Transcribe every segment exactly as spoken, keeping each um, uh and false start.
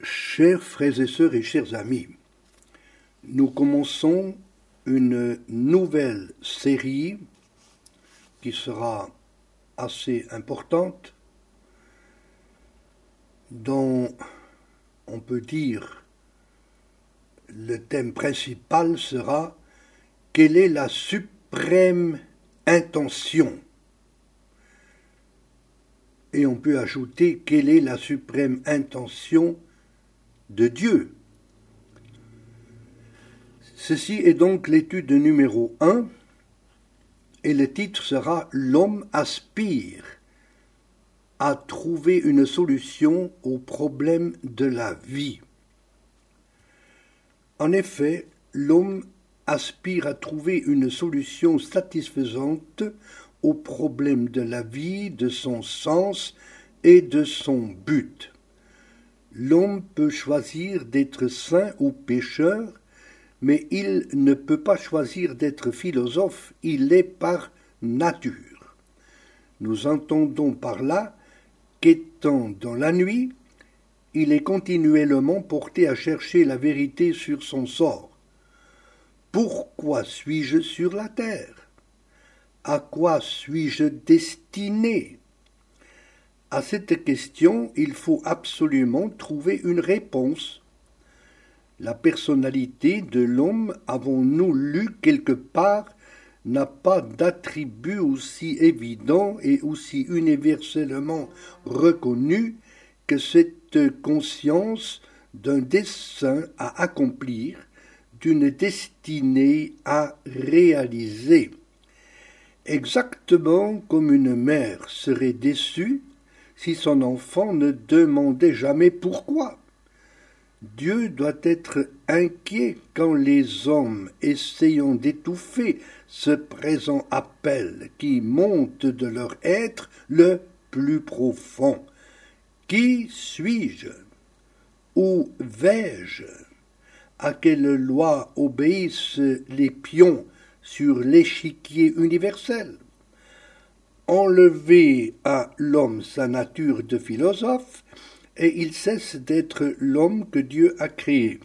Chers frères et sœurs et chers amis, nous commençons une nouvelle série qui sera assez importante, dont on peut dire le thème principal sera « Quelle est la suprême intention ?» Et on peut ajouter « Quelle est la suprême intention de Dieu ?» Ceci est donc l'étude numéro un, et le titre sera « L'homme aspire à trouver une solution aux problèmes de la vie ». En effet, l'homme aspire à trouver une solution satisfaisante aux problèmes de la vie, de son sens et de son but. L'homme peut choisir d'être saint ou pécheur, mais il ne peut pas choisir d'être philosophe, il l'est par nature. Nous entendons par là qu'étant dans la nuit, il est continuellement porté à chercher la vérité sur son sort. Pourquoi suis-je sur la terre? À quoi suis-je destiné? À cette question, il faut absolument trouver une réponse. La personnalité de l'homme, avons-nous lu quelque part, n'a pas d'attribut aussi évident et aussi universellement reconnu que cette conscience d'un dessein à accomplir, d'une destinée à réaliser. Exactement comme une mère serait déçue si son enfant ne demandait jamais pourquoi. Dieu doit être inquiet quand les hommes, essayant d'étouffer ce présent appel qui monte de leur être le plus profond. Qui suis-je? Où vais-je? À quelle loi obéissent les pions sur l'échiquier universel? Enlever à l'homme sa nature de philosophe, et il cesse d'être l'homme que Dieu a créé.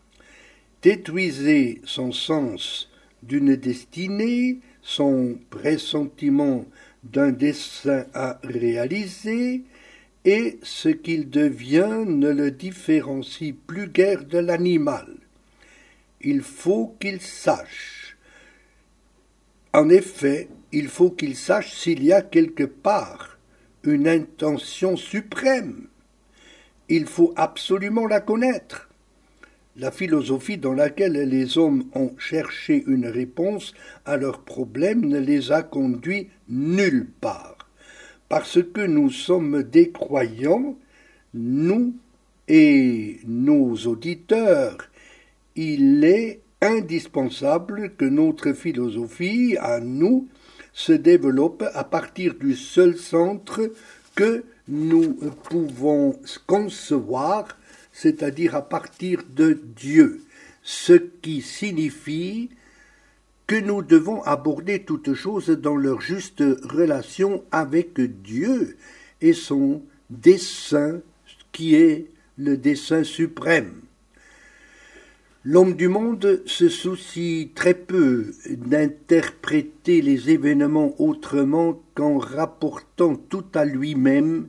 Détruisez son sens d'une destinée, son pressentiment d'un dessein à réaliser, et ce qu'il devient ne le différencie plus guère de l'animal. Il faut qu'il sache. En effet, il faut qu'il sache s'il y a quelque part une intention suprême. Il faut absolument la connaître. La philosophie dans laquelle les hommes ont cherché une réponse à leurs problèmes ne les a conduits nulle part. Parce que nous sommes des croyants, nous et nos auditeurs, il est indispensable que notre philosophie, à nous, se développe à partir du seul centre que nous pouvons concevoir, c'est-à-dire à partir de Dieu, ce qui signifie que nous devons aborder toutes choses dans leur juste relation avec Dieu et son dessein qui est le dessein suprême. L'homme du monde se soucie très peu d'interpréter les événements autrement qu'en rapportant tout à lui-même,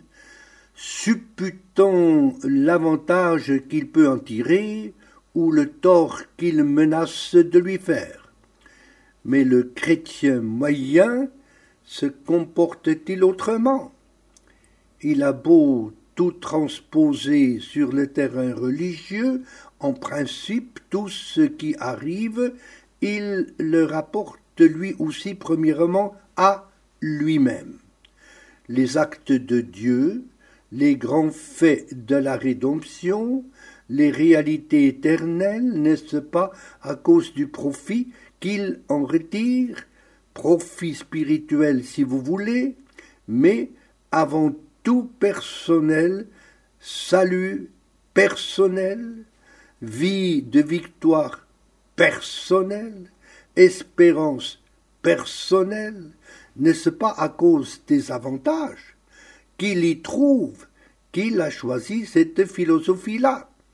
supputant l'avantage qu'il peut en tirer ou le tort qu'il menace de lui faire. Mais le chrétien moyen se comporte-t-il autrement? Il a beau tout transposer sur le terrain religieux, en principe, tout ce qui arrive, il le rapporte lui aussi premièrement à lui-même. Les actes de Dieu, les grands faits de la rédemption, les réalités éternelles, n'est-ce pas à cause du profit qu'il en retire, profit spirituel si vous voulez, mais avant tout personnel, salut personnel, vie de victoire personnelle, espérance personnelle, n'est-ce pas à cause des avantages qu'il y trouve qu'il a choisi cette philosophie-là?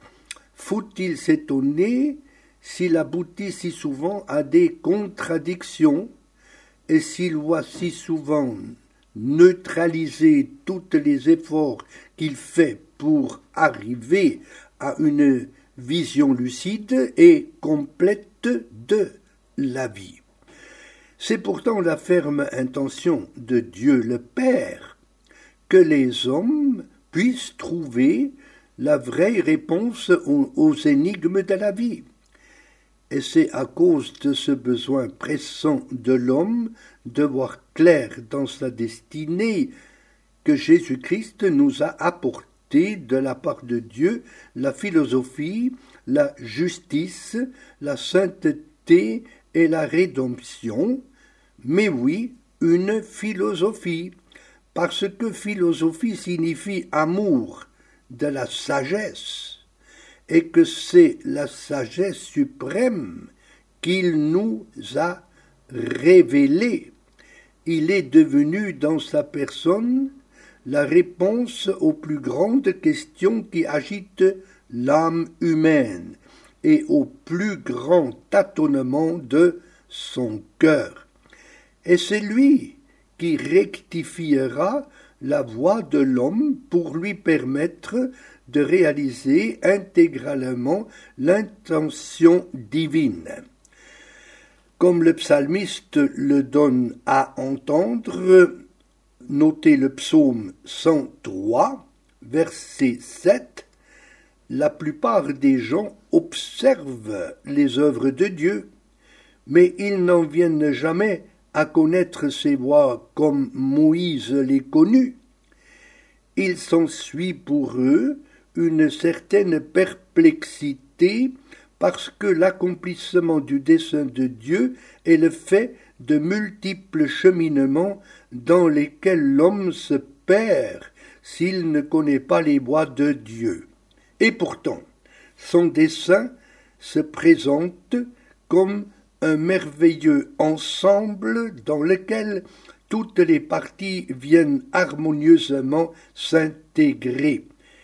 faut-il s'étonner s'il aboutit si souvent à des contradictions et s'il voit si souvent neutraliser tous les efforts qu'il fait pour arriver à une vision lucide et complète de la vie. C'est pourtant la ferme intention de Dieu le Père que les hommes puissent trouver la vraie réponse aux, aux énigmes de la vie. Et c'est à cause de ce besoin pressant de l'homme de voir clair dans sa destinée que Jésus-Christ nous a apporté de la part de Dieu la philosophie, la justice, la sainteté et la rédemption, mais oui, une philosophie, parce que philosophie signifie amour de la sagesse, et que c'est la sagesse suprême qu'il nous a révélée. Il est devenu dans sa personne la réponse aux plus grandes questions qui agitent l'âme humaine et aux plus grands tâtonnements de son cœur. Et c'est lui qui rectifiera la voie de l'homme pour lui permettre de réaliser intégralement l'intention divine. Comme le psalmiste le donne à entendre, notez le psaume cent trois, verset sept, la plupart des gens observent les œuvres de Dieu, mais ils n'en viennent jamais à connaître ses voies comme Moïse les connut. Il s'ensuit pour eux une certaine perplexité parce que l'accomplissement du dessein de Dieu est le fait de multiples cheminements dans lesquels l'homme se perd s'il ne connaît pas les voies de Dieu. Et pourtant, son dessein se présente comme un merveilleux ensemble dans lequel toutes les parties viennent harmonieusement s'intégrer.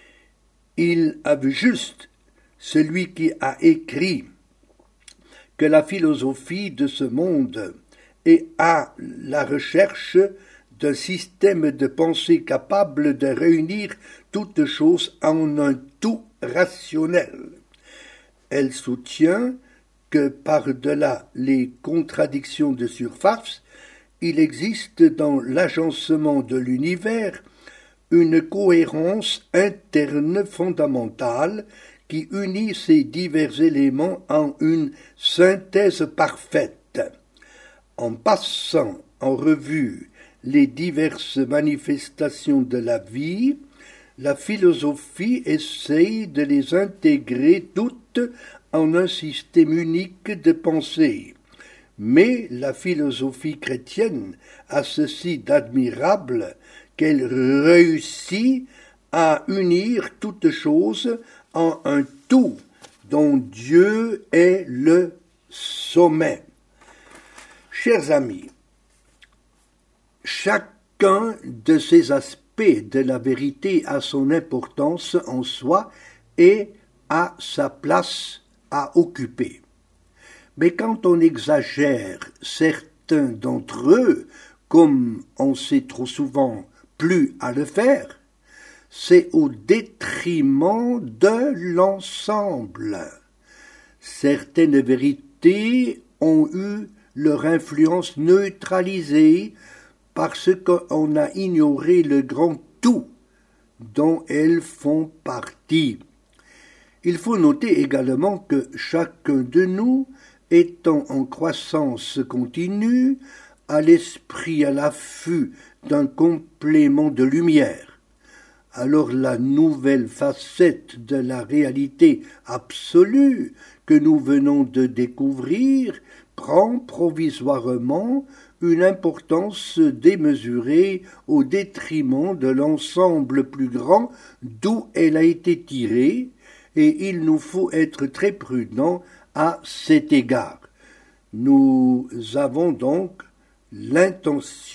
Il a vu juste, celui qui a écrit, que la philosophie de ce monde est à la recherche d'un système de pensée capable de réunir toutes choses en un tout rationnel. Elle soutient que par-delà les contradictions de surface, il existe dans l'agencement de l'univers une cohérence interne fondamentale qui unit ces divers éléments en une synthèse parfaite. En passant en revue les diverses manifestations de la vie, la philosophie essaye de les intégrer toutes en un système unique de pensée. Mais la philosophie chrétienne a ceci d'admirable qu'elle réussit à unir toutes choses en un tout dont Dieu est le sommet. Chers amis, chacun de ces aspects de la vérité a son importance en soi et a sa place à occuper. Mais quand on exagère certains d'entre eux, comme on sait trop souvent plus à le faire, c'est au détriment de l'ensemble. Certaines vérités ont eu leur influence neutralisée parce qu'on a ignoré le grand tout dont elles font partie. Il faut noter également que chacun de nous, étant en croissance continue, a l'esprit à l'affût d'un complément de lumière. Alors la nouvelle facette de la réalité absolue que nous venons de découvrir prend provisoirement une importance démesurée au détriment de l'ensemble plus grand d'où elle a été tirée, et il nous faut être très prudents à cet égard. Nous avons donc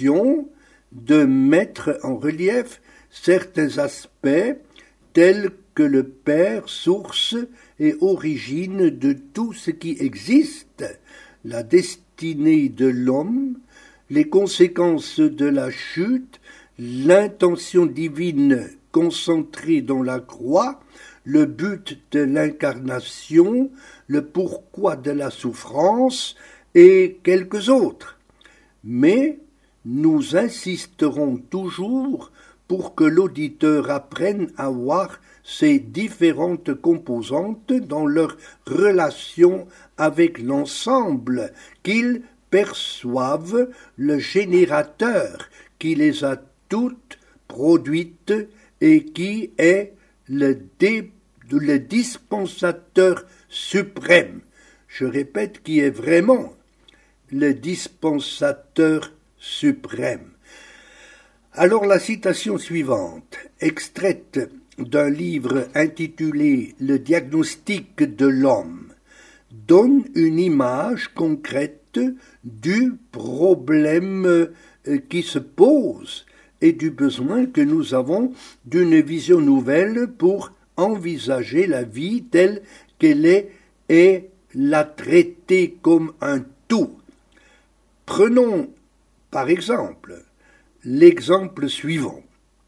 l'intention de mettre en relief certains aspects tels que le Père, source et origine de tout ce qui existe, la destinée de l'homme, les conséquences de la chute, l'intention divine concentrée dans la croix, le but de l'incarnation, le pourquoi de la souffrance et quelques autres. Mais nous insisterons toujours pour que l'auditeur apprenne à voir ces différentes composantes dans leur relation avec l'ensemble, qu'ils perçoivent le générateur qui les a toutes produites et qui est le, dé, le dispensateur suprême. Je répète, qui est vraiment le dispensateur suprême. Alors la citation suivante, extraite d'un livre intitulé « Le diagnostic de l'homme », donne une image concrète du problème qui se pose et du besoin que nous avons d'une vision nouvelle pour envisager la vie telle qu'elle est et la traiter comme un tout. Prenons par exemple l'exemple suivant.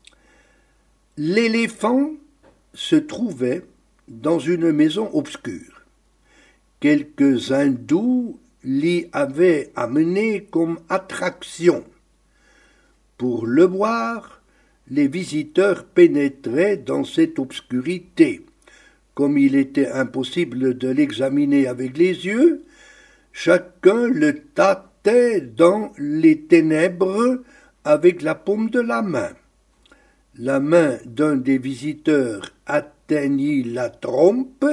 L'éléphant se trouvait dans une maison obscure. Quelques hindous l'y avaient amené comme attraction. Pour le voir, les visiteurs pénétraient dans cette obscurité. Comme il était impossible de l'examiner avec les yeux, chacun le tâtait dans les ténèbres avec la paume de la main. La main d'un des visiteurs atteignit la trompe,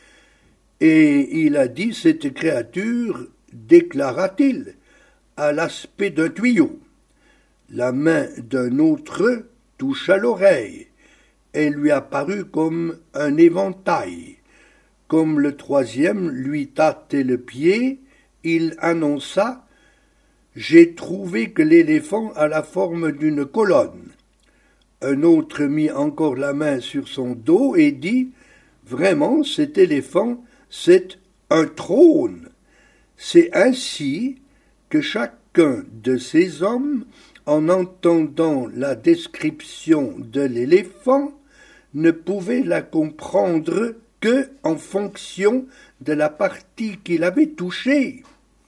et il a dit « Cette créature, déclara-t-il, a l'aspect d'un tuyau. » La main d'un autre toucha l'oreille. Elle lui apparut comme un éventail. Comme le troisième lui tâtait le pied, il annonça « J'ai trouvé que l'éléphant a la forme d'une colonne. » Un autre mit encore la main sur son dos et dit « Vraiment, cet éléphant, c'est un trône. » C'est ainsi que chacun de ces hommes, en entendant la description de l'éléphant, ne pouvait la comprendre que en fonction de la partie qu'il avait touchée.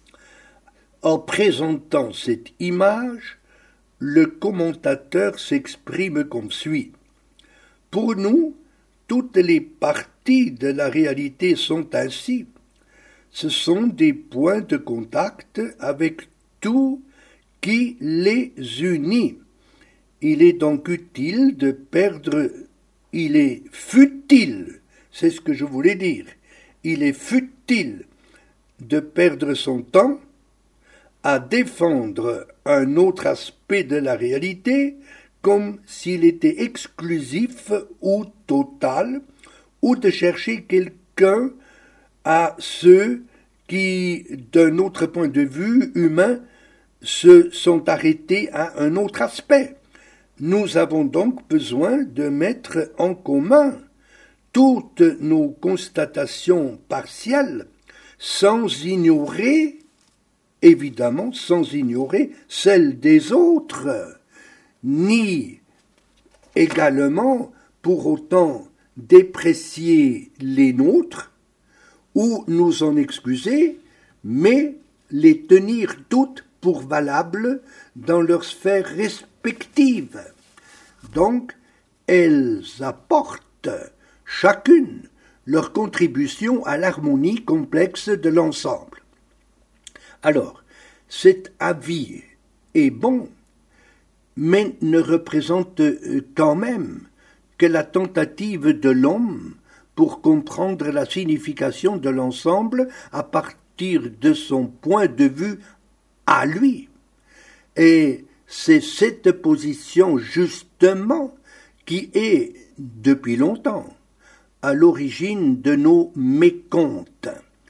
En présentant cette image, le commentateur s'exprime comme suit. Pour nous, toutes les parties de la réalité sont ainsi. Ce sont des points de contact avec tout qui les unit. Il est donc utile de perdre, il est futile, c'est ce que je voulais dire, il est futile de perdre son temps à défendre un autre aspect de la réalité comme s'il était exclusif ou total, ou de chercher quelqu'un à ceux qui, d'un autre point de vue humain, se sont arrêtés à un autre aspect. Nous avons donc besoin de mettre en commun toutes nos constatations partielles sans ignorer, évidemment sans ignorer celles des autres, ni également pour autant déprécier les nôtres ou nous en excuser, mais les tenir toutes pour valables dans leurs sphères respectives. Donc, elles apportent chacune leur contribution à l'harmonie complexe de l'ensemble. Alors, cet avis est bon, mais ne représente quand même que la tentative de l'homme pour comprendre la signification de l'ensemble à partir de son point de vue à lui. Et c'est cette position justement qui est, depuis longtemps, à l'origine de nos mécomptes.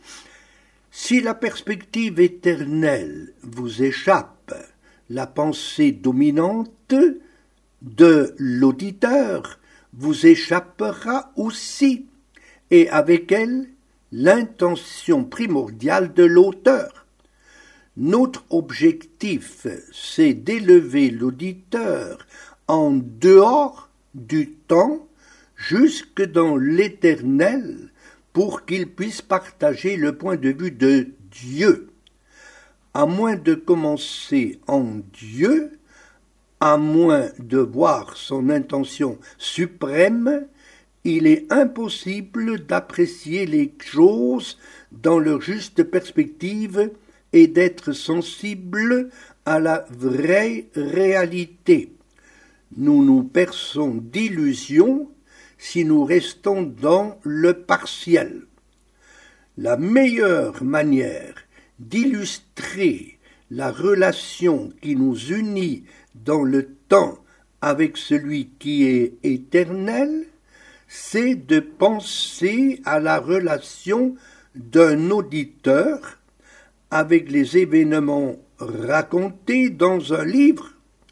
Si la perspective éternelle vous échappe, la pensée dominante de l'auditeur vous échappera aussi, et avec elle, l'intention primordiale de l'auteur. Notre objectif, c'est d'élever l'auditeur en dehors du temps jusque dans l'éternel pour qu'il puisse partager le point de vue de Dieu. À moins de commencer en Dieu, à moins de voir son intention suprême, il est impossible d'apprécier les choses dans leur juste perspective et d'être sensible à la vraie réalité. Nous nous perçons d'illusions si nous restons dans le partiel. La meilleure manière d'illustrer la relation qui nous unit dans le temps avec celui qui est éternel, c'est de penser à la relation d'un auditeur avec les événements racontés dans un livre.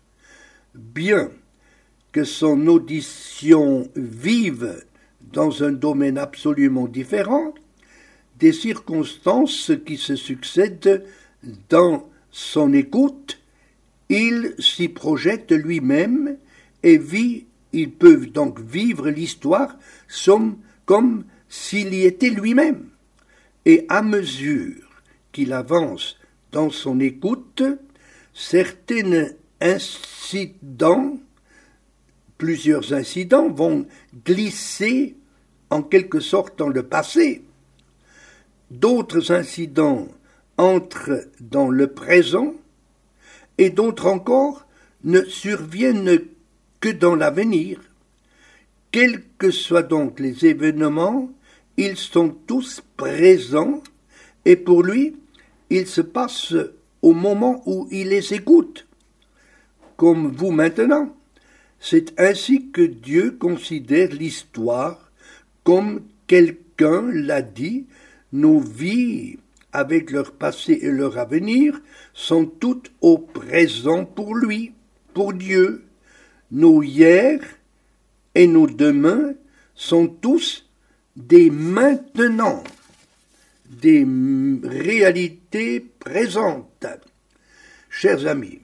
Bien que son audition vive dans un domaine absolument différent, des circonstances qui se succèdent dans son écoute, il s'y projette lui-même et vit, il peut donc vivre l'histoire comme, comme s'il y était lui-même. Et à mesure qu'il avance dans son écoute, certains incidents, plusieurs incidents vont glisser en quelque sorte dans le passé. D'autres incidents entrent dans le présent et d'autres encore ne surviennent que dans l'avenir. Quels que soient donc les événements, ils sont tous présents et pour lui, ils se passent au moment où il les écoute. Comme vous maintenant, c'est ainsi que Dieu considère l'histoire, comme quelqu'un l'a dit, nos vies, avec leur passé et leur avenir, sont toutes au présent pour lui, pour Dieu. Nos hier et nos demain sont tous des maintenant, des réalités présentes. Chers amis,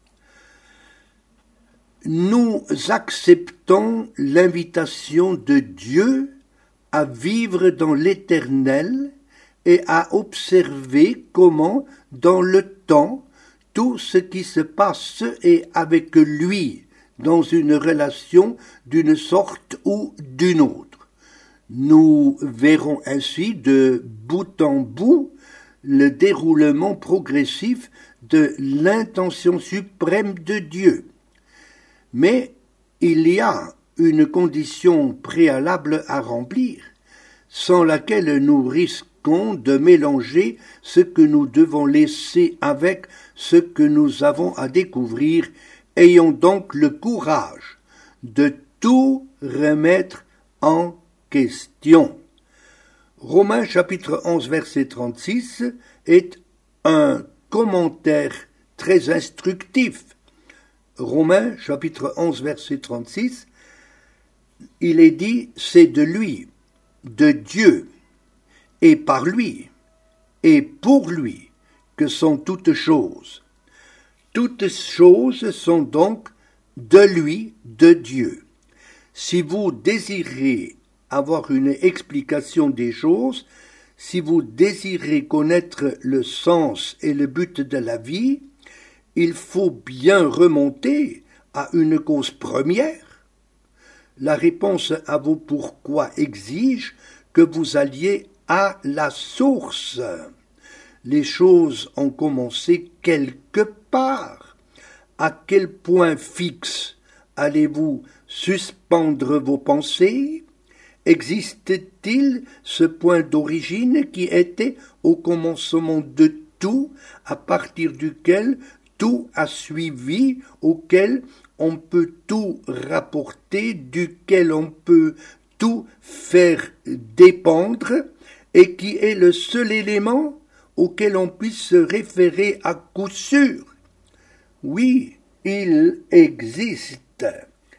nous acceptons l'invitation de Dieu à vivre dans l'éternel et à observer comment, dans le temps, tout ce qui se passe est avec lui, dans une relation d'une sorte ou d'une autre. Nous verrons ainsi de bout en bout le déroulement progressif de l'intention suprême de Dieu. Mais il y a une condition préalable à remplir, sans laquelle nous risquons de mélanger ce que nous devons laisser avec ce que nous avons à découvrir. Ayons donc le courage de tout remettre en question. Romains chapitre onze verset trente-six est un commentaire très instructif. Romains chapitre onze verset trente-six, il est dit, c'est de lui, de Dieu, et par lui, et pour lui, que sont toutes choses. Toutes choses sont donc de lui, de Dieu. Si vous désirez avoir une explication des choses, si vous désirez connaître le sens et le but de la vie, il faut bien remonter à une cause première. La réponse à vos pourquoi exige que vous alliez à la source. Les choses ont commencé quelque part. À quel point fixe allez-vous suspendre vos pensées? Existe-t-il ce point d'origine qui était au commencement de tout, à partir duquel tout a suivi, auquel on peut tout rapporter, duquel on peut tout faire dépendre, et qui est le seul élément auquel on puisse se référer à coup sûr? Oui, il existe.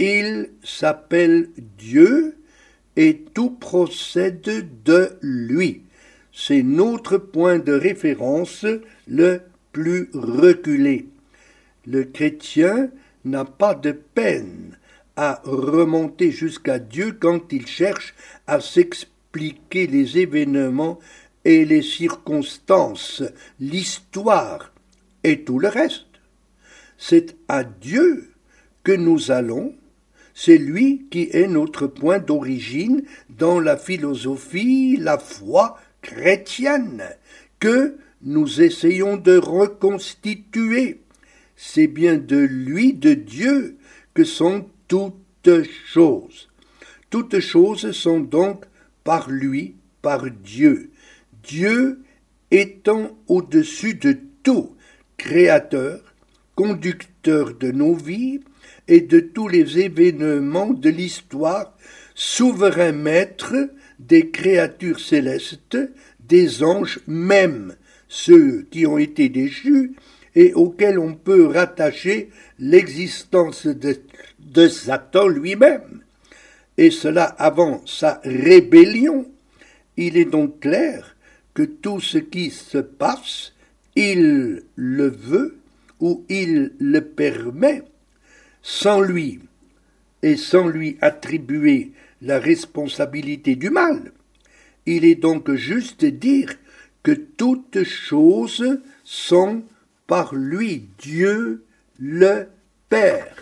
Il s'appelle Dieu et tout procède de lui. C'est notre point de référence le plus reculé. Le chrétien n'a pas de peine à remonter jusqu'à Dieu quand il cherche à s'expliquer les événements et les circonstances, l'histoire et tout le reste. C'est à Dieu que nous allons, c'est lui qui est notre point d'origine dans la philosophie, la foi chrétienne, que nous essayons de reconstituer. C'est bien de lui, de Dieu, que sont toutes choses. Toutes choses sont donc par lui, par Dieu. Dieu étant au-dessus de tout, créateur, conducteur de nos vies et de tous les événements de l'histoire, souverain maître des créatures célestes, des anges même, ceux qui ont été déchus et auxquels on peut rattacher l'existence de, de Satan lui-même, et cela avant sa rébellion. Il est donc clair que tout ce qui se passe, il le veut ou il le permet, sans lui, et sans lui attribuer la responsabilité du mal. Il est donc juste dire que toutes choses sont par lui, Dieu le Père.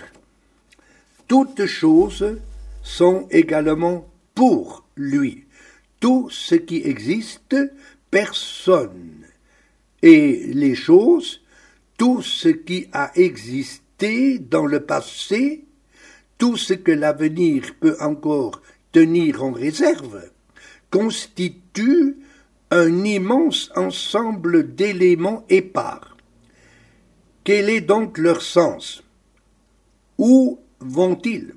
Toutes choses sont également pour lui. Tout ce qui existe, personne. Et les choses, tout ce qui a existé dans le passé, tout ce que l'avenir peut encore tenir en réserve, constitue un immense ensemble d'éléments épars. Quel est donc leur sens? Où vont-ils?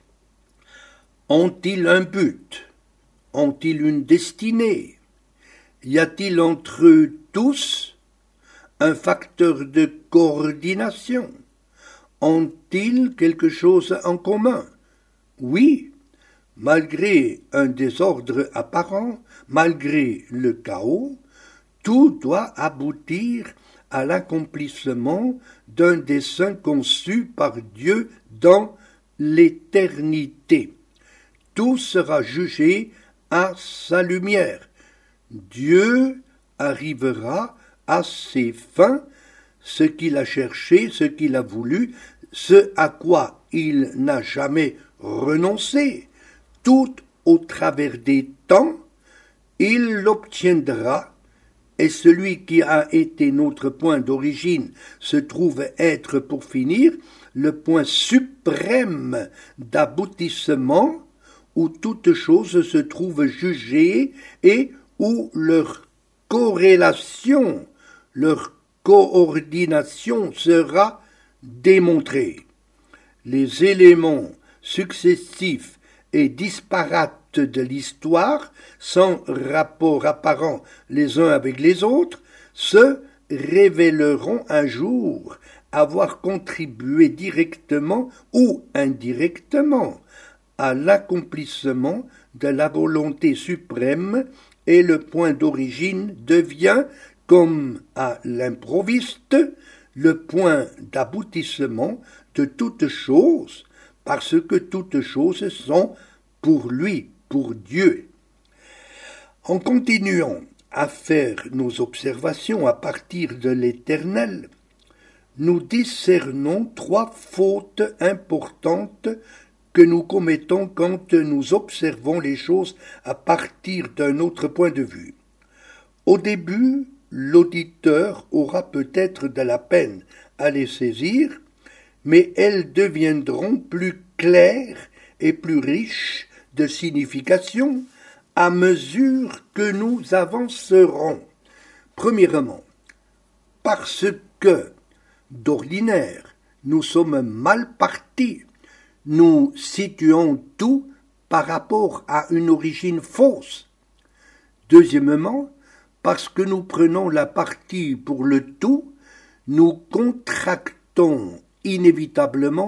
Ont-ils un but? Ont-ils une destinée? Y a-t-il entre eux tous un facteur de coordination? Ont-ils quelque chose en commun? Oui, malgré un désordre apparent, malgré le chaos, tout doit aboutir à l'accomplissement d'un dessein conçu par Dieu dans l'éternité. Tout sera jugé à sa lumière. Dieu arrivera à ses fins, ce qu'il a cherché, ce qu'il a voulu, ce à quoi il n'a jamais renoncé. Tout au travers des temps, il l'obtiendra, et celui qui a été notre point d'origine se trouve être, pour finir, le point suprême d'aboutissement, où toute chose se trouve jugée et où leur corrélation, leur coordination sera démontrée. Les éléments successifs et disparates de l'histoire, sans rapport apparent les uns avec les autres, se révéleront un jour avoir contribué directement ou indirectement à l'accomplissement de la volonté suprême, et le point d'origine devient, comme à l'improviste, le point d'aboutissement de toutes choses, parce que toutes choses sont pour lui, pour Dieu. En continuant à faire nos observations à partir de l'Éternel, nous discernons trois fautes importantes que nous commettons quand nous observons les choses à partir d'un autre point de vue. Au début, l'auditeur aura peut-être de la peine à les saisir, mais elles deviendront plus claires et plus riches de signification à mesure que nous avancerons. Premièrement, parce que, d'ordinaire, nous sommes mal partis, nous situons tout par rapport à une origine fausse. Deuxièmement, parce que nous prenons la partie pour le tout, nous contractons inévitablement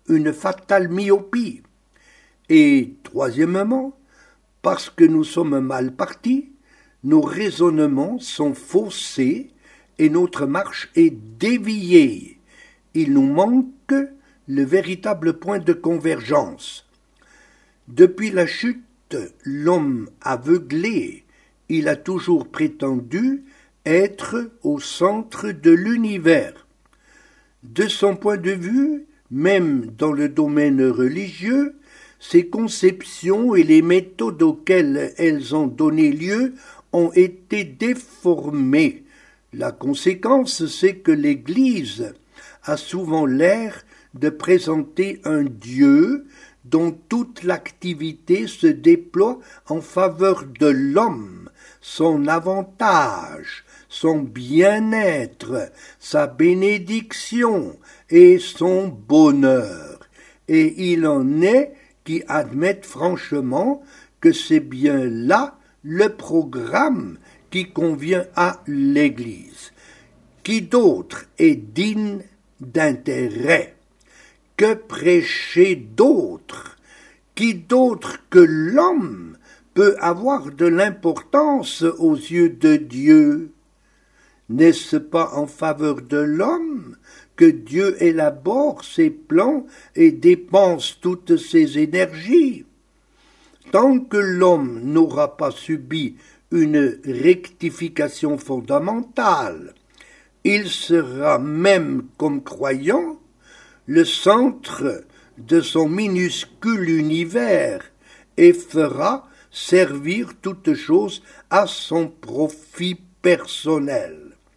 une fatale myopie. Et troisièmement, parce que nous sommes mal partis, nos raisonnements sont faussés et notre marche est déviée. Il nous manque le véritable point de convergence. Depuis la chute, l'homme aveuglé, il a toujours prétendu être au centre de l'univers. De son point de vue, même dans le domaine religieux, ces conceptions et les méthodes auxquelles elles ont donné lieu ont été déformées. La conséquence, c'est que l'Église a souvent l'air de présenter un Dieu dont toute l'activité se déploie en faveur de l'homme, son avantage, son bien-être, sa bénédiction et son bonheur. Et il en est qui admettent franchement que c'est bien là le programme qui convient à l'Église. Qui d'autre est digne d'intérêt? Que prêcher d'autre? Qui d'autre que l'homme peut avoir de l'importance aux yeux de Dieu? N'est-ce pas en faveur de l'homme que Dieu élabore ses plans et dépense toutes ses énergies? Tant que l'homme n'aura pas subi une rectification fondamentale, il sera même comme croyant le centre de son minuscule univers et fera servir toute chose à son profit personnel.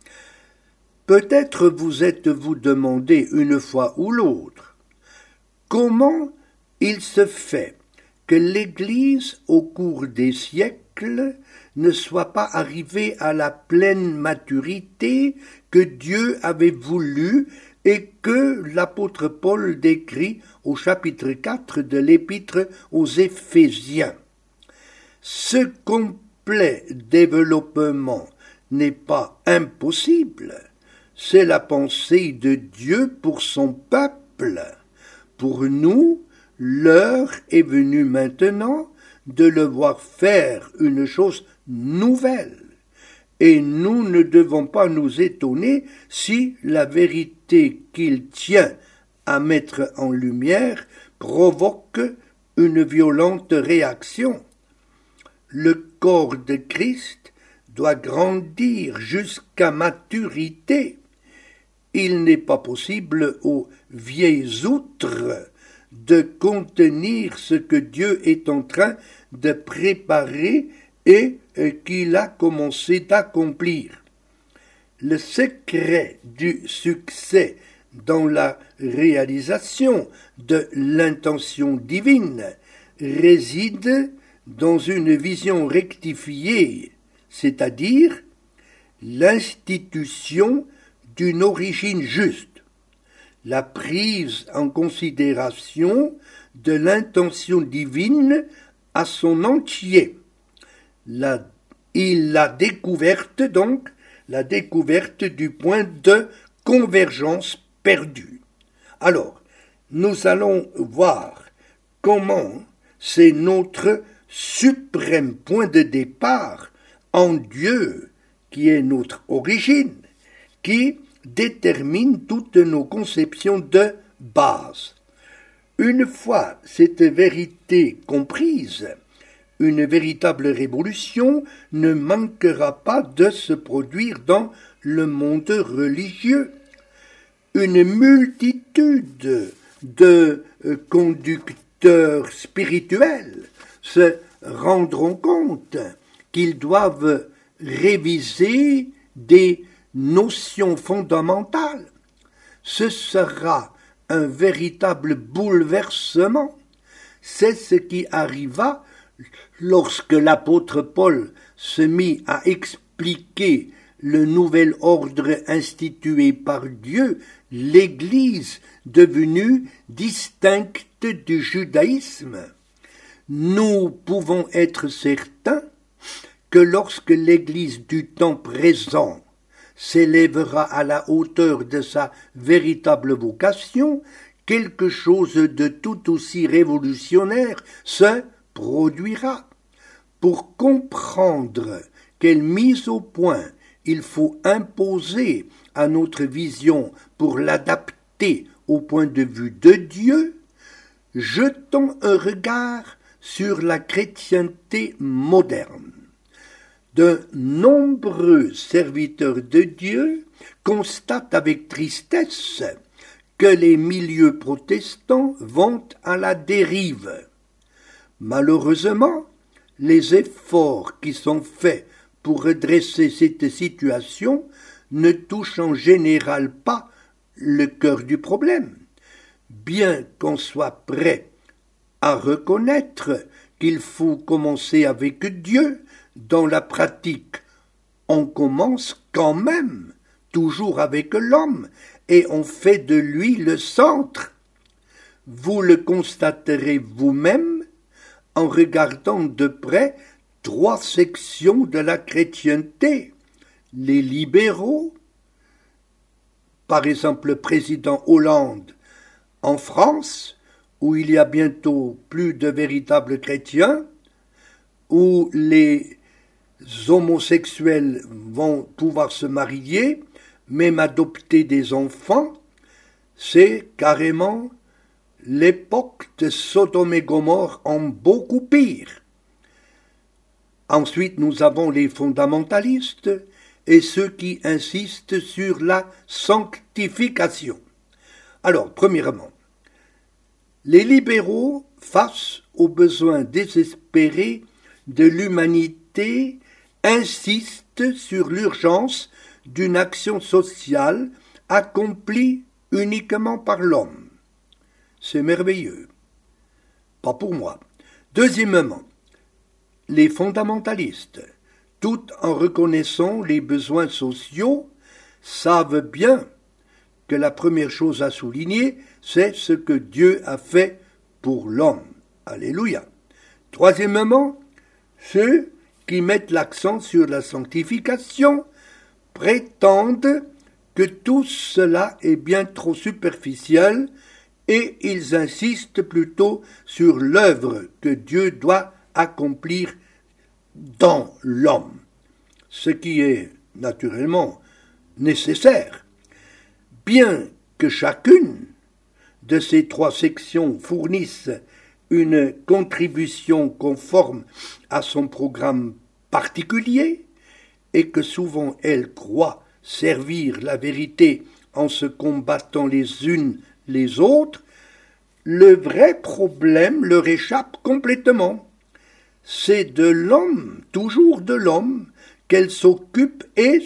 Peut-être vous êtes-vous demandé une fois ou l'autre, comment il se fait que l'Église, au cours des siècles, ne soit pas arrivée à la pleine maturité que Dieu avait voulu et que l'apôtre Paul décrit au chapitre quatre de l'épître aux Éphésiens. Ce complet développement n'est pas impossible, c'est la pensée de Dieu pour son peuple. Pour nous, l'heure est venue maintenant de le voir faire une chose nouvelle. Et nous ne devons pas nous étonner si la vérité qu'il tient à mettre en lumière provoque une violente réaction. Le corps de Christ doit grandir jusqu'à maturité. Il n'est pas possible aux vieilles outres de contenir ce que Dieu est en train de préparer et qu'il a commencé d'accomplir. Le secret du succès dans la réalisation de l'intention divine réside dans une vision rectifiée, c'est-à-dire l'institution d'une origine juste, la prise en considération de l'intention divine à son entier. La, il la découverte donc, la découverte du point de convergence perdu. Alors, nous allons voir comment c'est notre suprême point de départ en Dieu, qui est notre origine, qui détermine toutes nos conceptions de base. Une fois cette vérité comprise, une véritable révolution ne manquera pas de se produire dans le monde religieux. Une multitude de conducteurs spirituels se rendront compte qu'ils doivent réviser des notions fondamentales. Ce sera un véritable bouleversement. C'est ce qui arriva lorsque l'apôtre Paul se mit à expliquer le nouvel ordre institué par Dieu, l'Église devenue distincte du judaïsme. Nous pouvons être certains que lorsque l'Église du temps présent s'élèvera à la hauteur de sa véritable vocation, quelque chose de tout aussi révolutionnaire se produira. Pour comprendre quelle mise au point il faut imposer à notre vision pour l'adapter au point de vue de Dieu, jetons un regard sur la chrétienté moderne. De nombreux serviteurs de Dieu constatent avec tristesse que les milieux protestants vont à la dérive. Malheureusement, les efforts qui sont faits pour redresser cette situation ne touchent en général pas le cœur du problème. Bien qu'on soit prêt à reconnaître qu'il faut commencer avec Dieu, dans la pratique, on commence quand même toujours avec l'homme et on fait de lui le centre. Vous le constaterez vous-même en regardant de près trois sections de la chrétienté. Les libéraux, par exemple le président Hollande en France, où il y a bientôt plus de véritables chrétiens, où les homosexuels vont pouvoir se marier, même adopter des enfants, c'est carrément l'époque de Sodome et Gomorrhe en beaucoup pire. Ensuite, nous avons les fondamentalistes et ceux qui insistent sur la sanctification. Alors, premièrement, les libéraux, face aux besoins désespérés de l'humanité, insistent sur l'urgence d'une action sociale accomplie uniquement par l'homme. C'est merveilleux. Pas pour moi. Deuxièmement, les fondamentalistes, tout en reconnaissant les besoins sociaux, savent bien que la première chose à souligner, c'est ce que Dieu a fait pour l'homme. Alléluia. Troisièmement, ceux qui mettent l'accent sur la sanctification prétendent que tout cela est bien trop superficiel et ils insistent plutôt sur l'œuvre que Dieu doit accomplir dans l'homme, ce qui est naturellement nécessaire. Bien que chacune de ces trois sections fournisse une contribution conforme à son programme particulier et que souvent elles croient servir la vérité en se combattant les unes les autres, le vrai problème leur échappe complètement. C'est de l'homme, toujours de l'homme, qu'elles s'occupent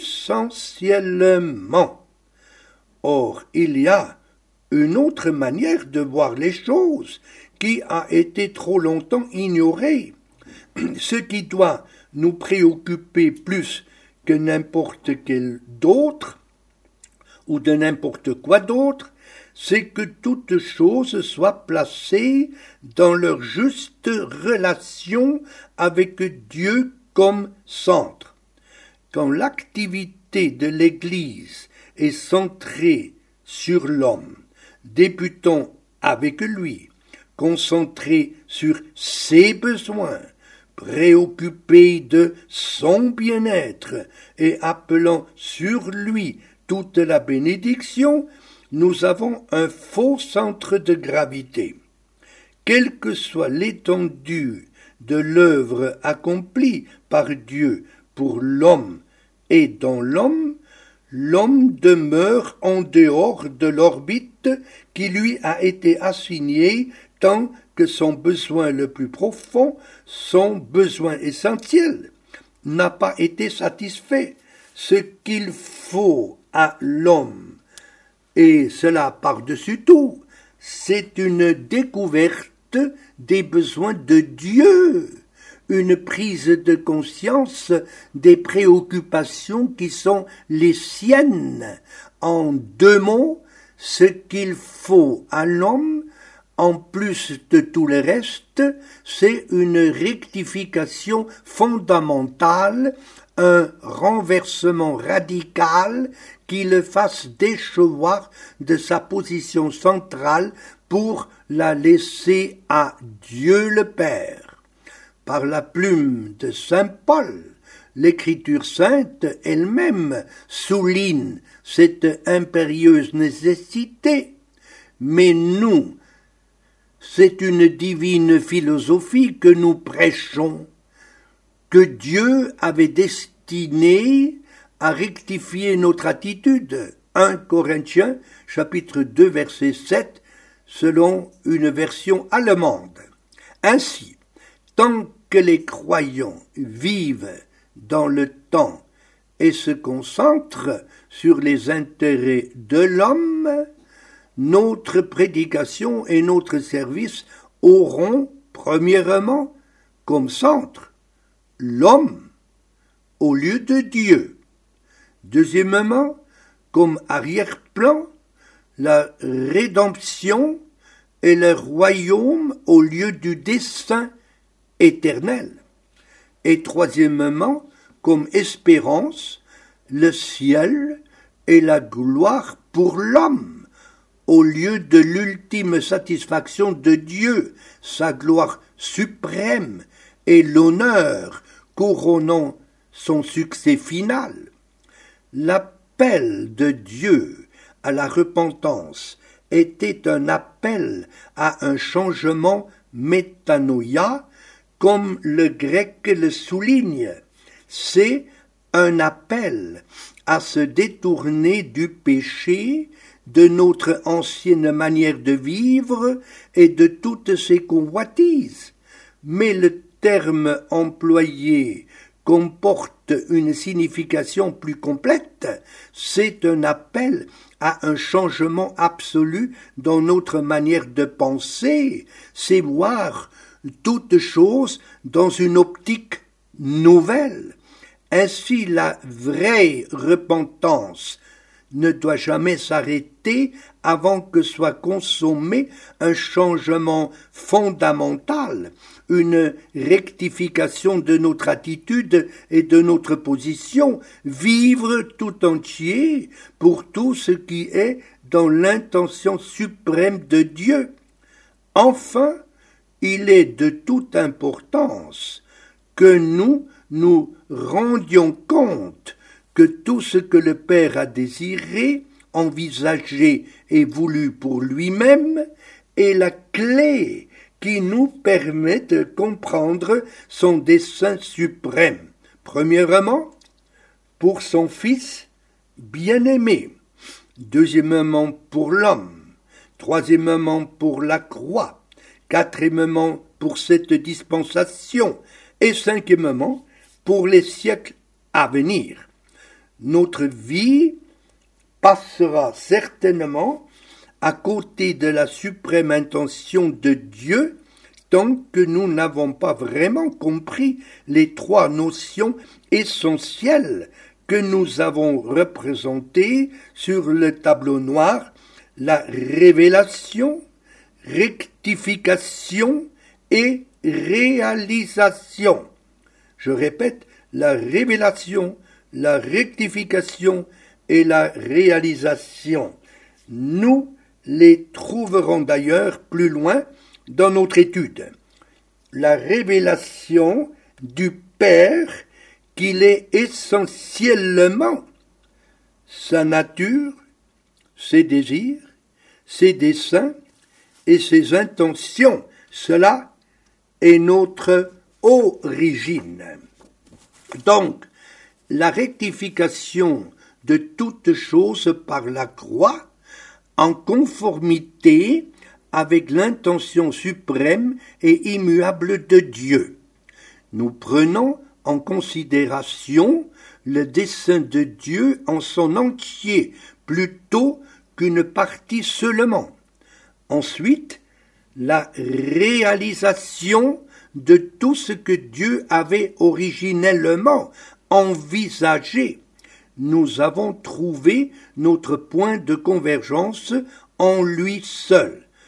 essentiellement. Or, il y a une autre manière de voir les choses qui a été trop longtemps ignorée. Ce qui doit nous préoccuper plus que n'importe quel d'autre, ou de n'importe quoi d'autre, c'est que toutes choses soient placées dans leur juste relation avec Dieu comme centre. Quand l'activité de l'Église est centrée sur l'homme, débutant avec lui, concentrée sur ses besoins, préoccupée de son bien-être et appelant sur lui toute la bénédiction, nous avons un faux centre de gravité. Quelle que soit l'étendue de l'œuvre accomplie par Dieu pour l'homme et dans l'homme, l'homme demeure en dehors de l'orbite qui lui a été assignée tant que son besoin le plus profond, son besoin essentiel, n'a pas été satisfait. Ce qu'il faut à l'homme, et cela par-dessus tout, c'est une découverte des besoins de Dieu, une prise de conscience des préoccupations qui sont les siennes. En deux mots, ce qu'il faut à l'homme en plus de tout le reste, c'est une rectification fondamentale, un renversement radical qui le fasse déchoir de sa position centrale pour la laisser à Dieu le Père. Par la plume de saint Paul, l'Écriture sainte elle-même souligne cette impérieuse nécessité. Mais nous, c'est une divine philosophie que nous prêchons, que Dieu avait destiné à rectifier notre attitude. un Corinthiens, chapitre deux, verset sept, selon une version allemande. Ainsi, tant que les croyants vivent dans le temps et se concentrent sur les intérêts de l'homme, notre prédication et notre service auront, premièrement, comme centre, l'homme au lieu de Dieu. Deuxièmement, comme arrière-plan, la rédemption et le royaume au lieu du dessein éternel. Et troisièmement, comme espérance, le ciel et la gloire pour l'homme, au lieu de l'ultime satisfaction de Dieu, sa gloire suprême et l'honneur couronnant son succès final. L'appel de Dieu à la repentance était un appel à un changement métanoïa, comme le grec le souligne. C'est un appel à se détourner du péché, de notre ancienne manière de vivre et de toutes ses convoitises. Mais le terme employé comporte une signification plus complète. C'est un appel à un changement absolu dans notre manière de penser, c'est voir toute chose dans une optique nouvelle. Ainsi, la vraie repentance ne doit jamais s'arrêter avant que soit consommé un changement fondamental, une rectification de notre attitude et de notre position, vivre tout entier pour tout ce qui est dans l'intention suprême de Dieu. Enfin, il est de toute importance que nous nous rendions compte que tout ce que le Père a désiré, envisagé et voulu pour lui-même est la clé qui nous permet de comprendre son dessein suprême. Premièrement, pour son Fils bien-aimé. Deuxièmement, pour l'homme. Troisièmement, pour la croix. Quatrièmement, pour cette dispensation. Et cinquièmement, pour les siècles à venir. Notre vie passera certainement à côté de la suprême intention de Dieu tant que nous n'avons pas vraiment compris les trois notions essentielles que nous avons représentées sur le tableau noir, la révélation, rectification et réalisation. Je répète, la révélation, la rectification et la réalisation. Nous les trouverons d'ailleurs plus loin dans notre étude. La révélation du Père qu'il est essentiellement sa nature, ses désirs, ses desseins et ses intentions. Cela est notre origine. Donc, la rectification de toutes choses par la croix, en conformité avec l'intention suprême et immuable de Dieu. Nous prenons en considération le dessein de Dieu en son entier, plutôt qu'une partie seulement. Ensuite, la réalisation de tout ce que Dieu avait originellement envisagé. Nous avons trouvé notre point de convergence en lui seul.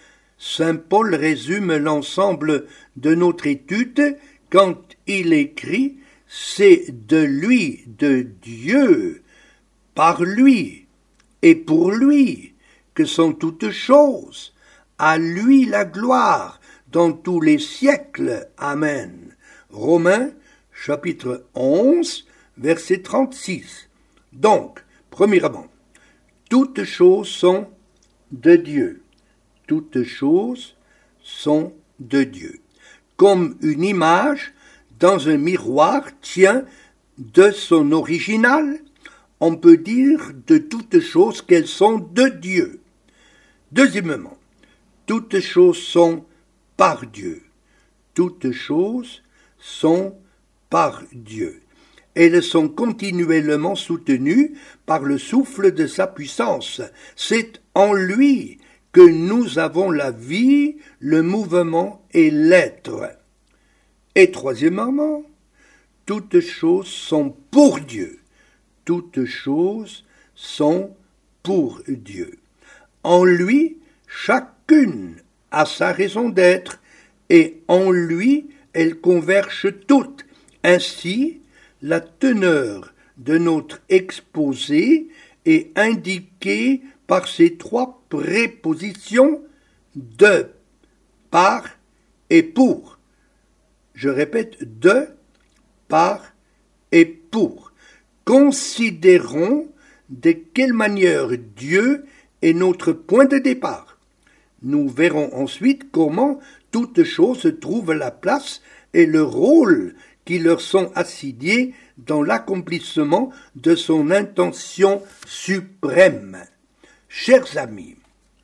Saint Paul résume l'ensemble de notre étude quand il écrit « C'est de lui, de Dieu, par lui et pour lui que sont toutes choses. À lui la gloire dans tous les siècles. Amen. » Romains, chapitre onze, verset trente-six. Donc, premièrement, toutes choses sont de Dieu. Toutes choses sont de Dieu. Comme une image dans un miroir tient de son original, on peut dire de toutes choses qu'elles sont de Dieu. Deuxièmement, toutes choses sont par Dieu. Toutes choses sont par Dieu. Elles sont continuellement soutenues par le souffle de sa puissance. C'est en lui que nous avons la vie, le mouvement et l'être. Et troisièmement, toutes choses sont pour Dieu. Toutes choses sont pour Dieu. En lui, chacune a sa raison d'être, et en lui, elles convergent toutes. Ainsi, la teneur de notre exposé est indiquée par ces trois prépositions de, par et pour. Je répète, de, par et pour. Considérons de quelle manière Dieu est notre point de départ. Nous verrons ensuite comment toutes choses trouvent la place et le rôle qui leur sont assignés dans l'accomplissement de son intention suprême. Chers amis,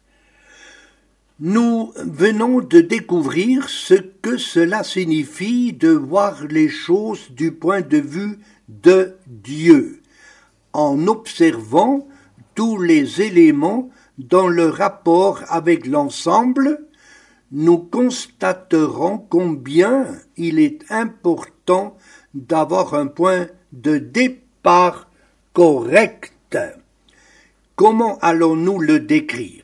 nous venons de découvrir ce que cela signifie de voir les choses du point de vue de Dieu, en observant tous les éléments dans leur rapport avec l'ensemble. Nous constaterons combien il est important d'avoir un point de départ correct. Comment allons-nous le décrire?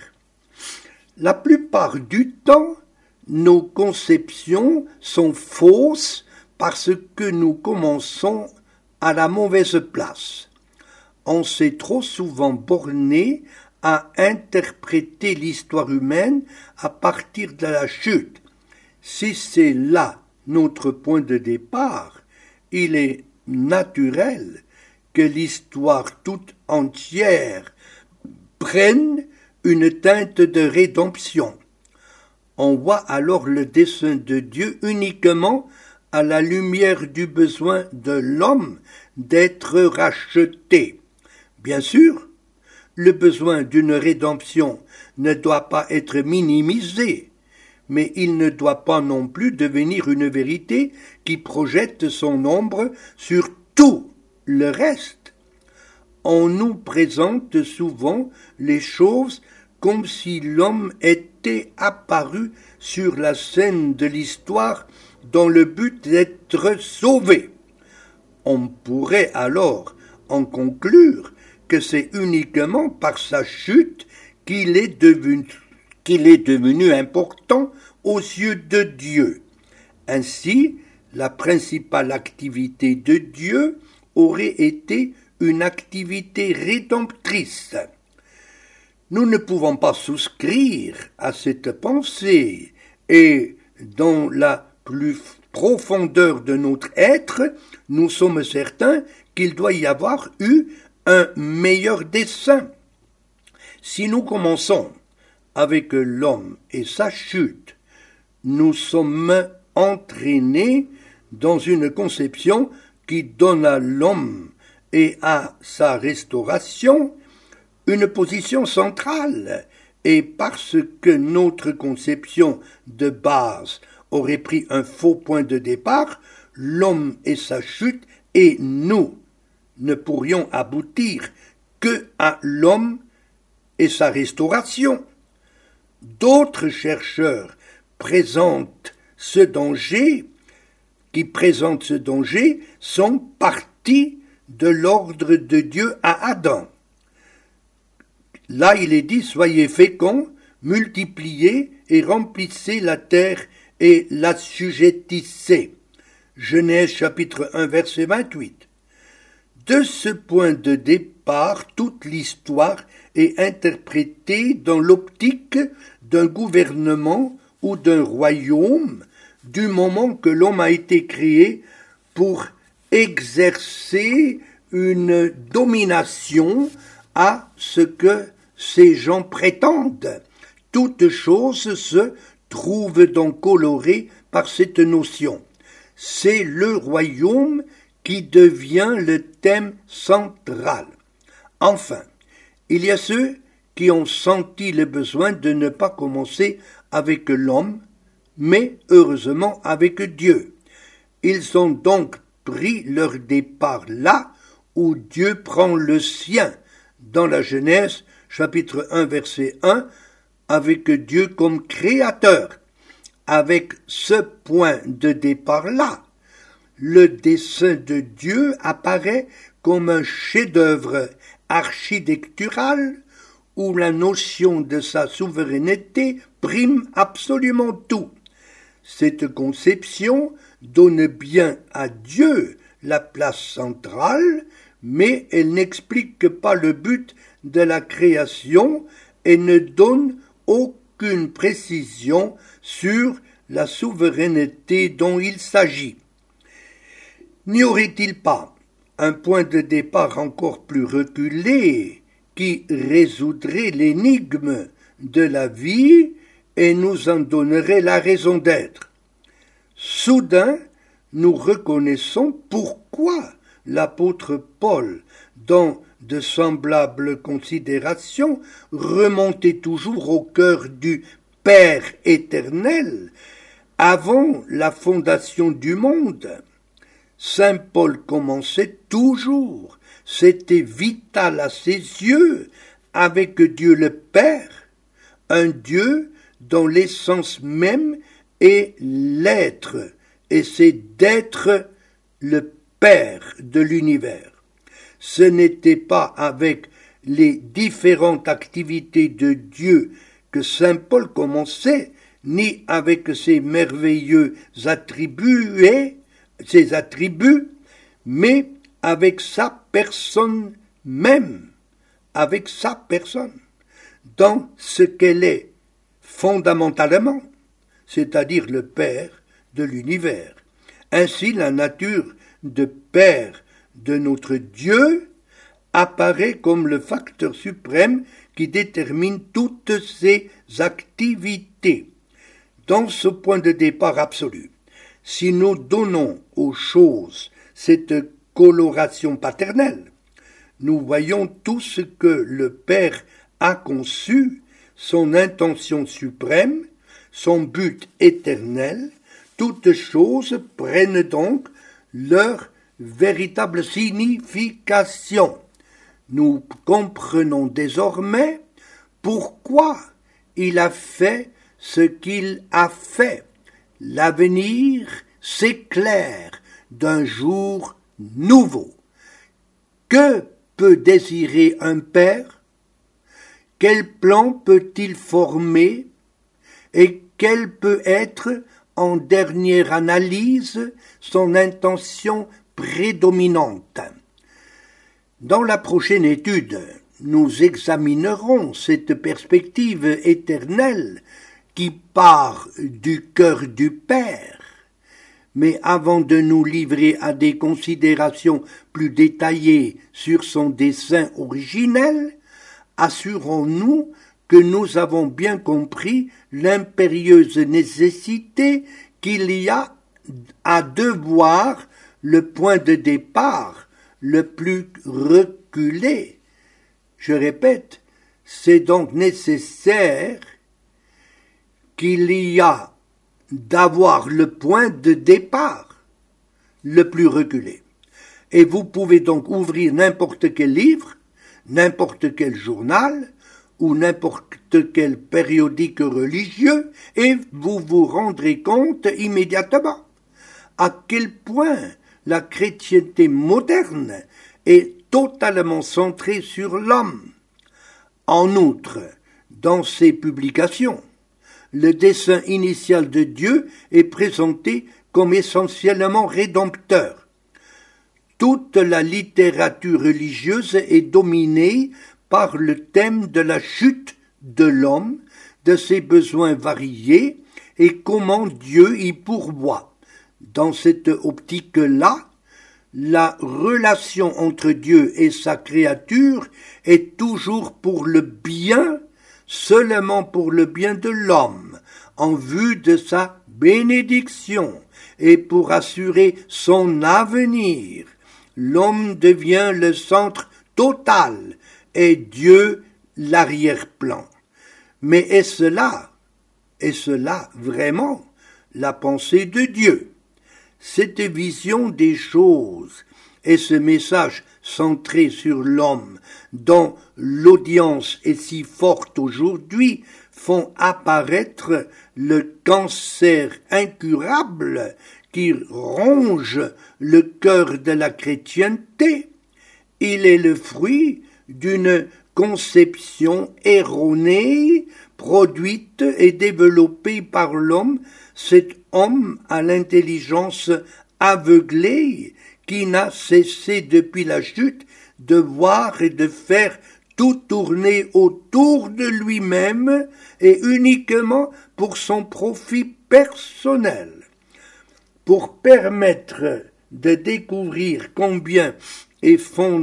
La plupart du temps, nos conceptions sont fausses parce que nous commençons à la mauvaise place. On s'est trop souvent borné à interpréter l'histoire humaine à partir de la chute. Si c'est là notre point de départ, il est naturel que l'histoire toute entière prenne une teinte de rédemption. On voit alors le dessein de Dieu uniquement à la lumière du besoin de l'homme d'être racheté. Bien sûr, le besoin d'une rédemption ne doit pas être minimisé, mais il ne doit pas non plus devenir une vérité qui projette son ombre sur tout le reste. On nous présente souvent les choses comme si l'homme était apparu sur la scène de l'histoire dans le but d'être sauvé. On pourrait alors en conclure que c'est uniquement par sa chute qu'il est devenu, qu'il est devenu important aux yeux de Dieu. Ainsi, la principale activité de Dieu aurait été une activité rédemptrice. Nous ne pouvons pas souscrire à cette pensée et, dans la plus profondeur de notre être, nous sommes certains qu'il doit y avoir eu un meilleur dessein. Si nous commençons avec l'homme et sa chute, nous sommes entraînés dans une conception qui donne à l'homme et à sa restauration une position centrale, et parce que notre conception de base aurait pris un faux point de départ, l'homme et sa chute et nous ne pourrions aboutir que à l'homme et sa restauration. D'autres chercheurs présentent ce danger, qui présentent ce danger, sont partis de l'ordre de Dieu à Adam. Là, il est dit, soyez féconds, multipliez et remplissez la terre et l'assujettissez. Genèse chapitre un verset vingt-huit. De ce point de départ, toute l'histoire est interprétée dans l'optique d'un gouvernement ou d'un royaume, du moment que l'homme a été créé pour exercer une domination à ce que ces gens prétendent. Toute chose se trouve donc colorée par cette notion. C'est le royaume qui devient le thème central. Enfin, il y a ceux qui ont senti le besoin de ne pas commencer avec l'homme, mais heureusement avec Dieu. Ils ont donc pris leur départ là où Dieu prend le sien, dans la Genèse, chapitre un, verset un, avec Dieu comme créateur. Avec ce point de départ-là, le dessein de Dieu apparaît comme un chef-d'œuvre architectural où la notion de sa souveraineté prime absolument tout. Cette conception donne bien à Dieu la place centrale, mais elle n'explique pas le but de la création et ne donne aucune précision sur la souveraineté dont il s'agit. N'y aurait-il pas un point de départ encore plus reculé qui résoudrait l'énigme de la vie et nous en donnerait la raison d'être? Soudain, nous reconnaissons pourquoi l'apôtre Paul, dans de semblables considérations, remontait toujours au cœur du Père éternel avant la fondation du monde. Saint Paul commençait toujours, c'était vital à ses yeux, avec Dieu le Père, un Dieu dont l'essence même est l'être, et c'est d'être le Père de l'univers. Ce n'était pas avec les différentes activités de Dieu que saint Paul commençait, ni avec ses merveilleux attributs, ses attributs, mais avec sa personne même, avec sa personne, dans ce qu'elle est fondamentalement, c'est-à-dire le Père de l'univers. Ainsi, la nature de Père de notre Dieu apparaît comme le facteur suprême qui détermine toutes ses activités. Dans ce point de départ absolu, si nous donnons aux choses cette coloration paternelle, nous voyons tout ce que le Père a conçu, son intention suprême, son but éternel. Toutes choses prennent donc leur véritable signification. Nous comprenons désormais pourquoi il a fait ce qu'il a fait. L'avenir s'éclaire d'un jour nouveau. Que peut désirer un père? Quel plan peut-il former? Et quelle peut être, en dernière analyse, son intention prédominante? Dans la prochaine étude, nous examinerons cette perspective éternelle qui part du cœur du Père. Mais avant de nous livrer à des considérations plus détaillées sur son dessein originel, assurons-nous que nous avons bien compris l'impérieuse nécessité qu'il y a à devoir le point de départ le plus reculé. Je répète, c'est donc nécessaire qu'il y a d'avoir le point de départ le plus reculé. Et vous pouvez donc ouvrir n'importe quel livre, n'importe quel journal ou n'importe quel périodique religieux et vous vous rendrez compte immédiatement à quel point la chrétienté moderne est totalement centrée sur l'homme. En outre, dans ses publications. Le dessein initial de Dieu est présenté comme essentiellement rédempteur. Toute la littérature religieuse est dominée par le thème de la chute de l'homme, de ses besoins variés et comment Dieu y pourvoit. Dans cette optique-là, la relation entre Dieu et sa créature est toujours pour le bien, seulement pour le bien de l'homme, en vue de sa bénédiction et pour assurer son avenir. L'homme devient le centre total et Dieu l'arrière-plan. Mais est-ce là, est-ce là vraiment la pensée de Dieu? Cette vision des choses et ce message centré sur l'homme dont l'audience est si forte aujourd'hui font apparaître le cancer incurable qui ronge le cœur de la chrétienté. Il est le fruit d'une conception erronée, produite et développée par l'homme, cet homme à l'intelligence aveuglée qui n'a cessé depuis la chute de voir et de faire tout tourner autour de lui-même et uniquement pour son profit personnel. Pour permettre de découvrir combien est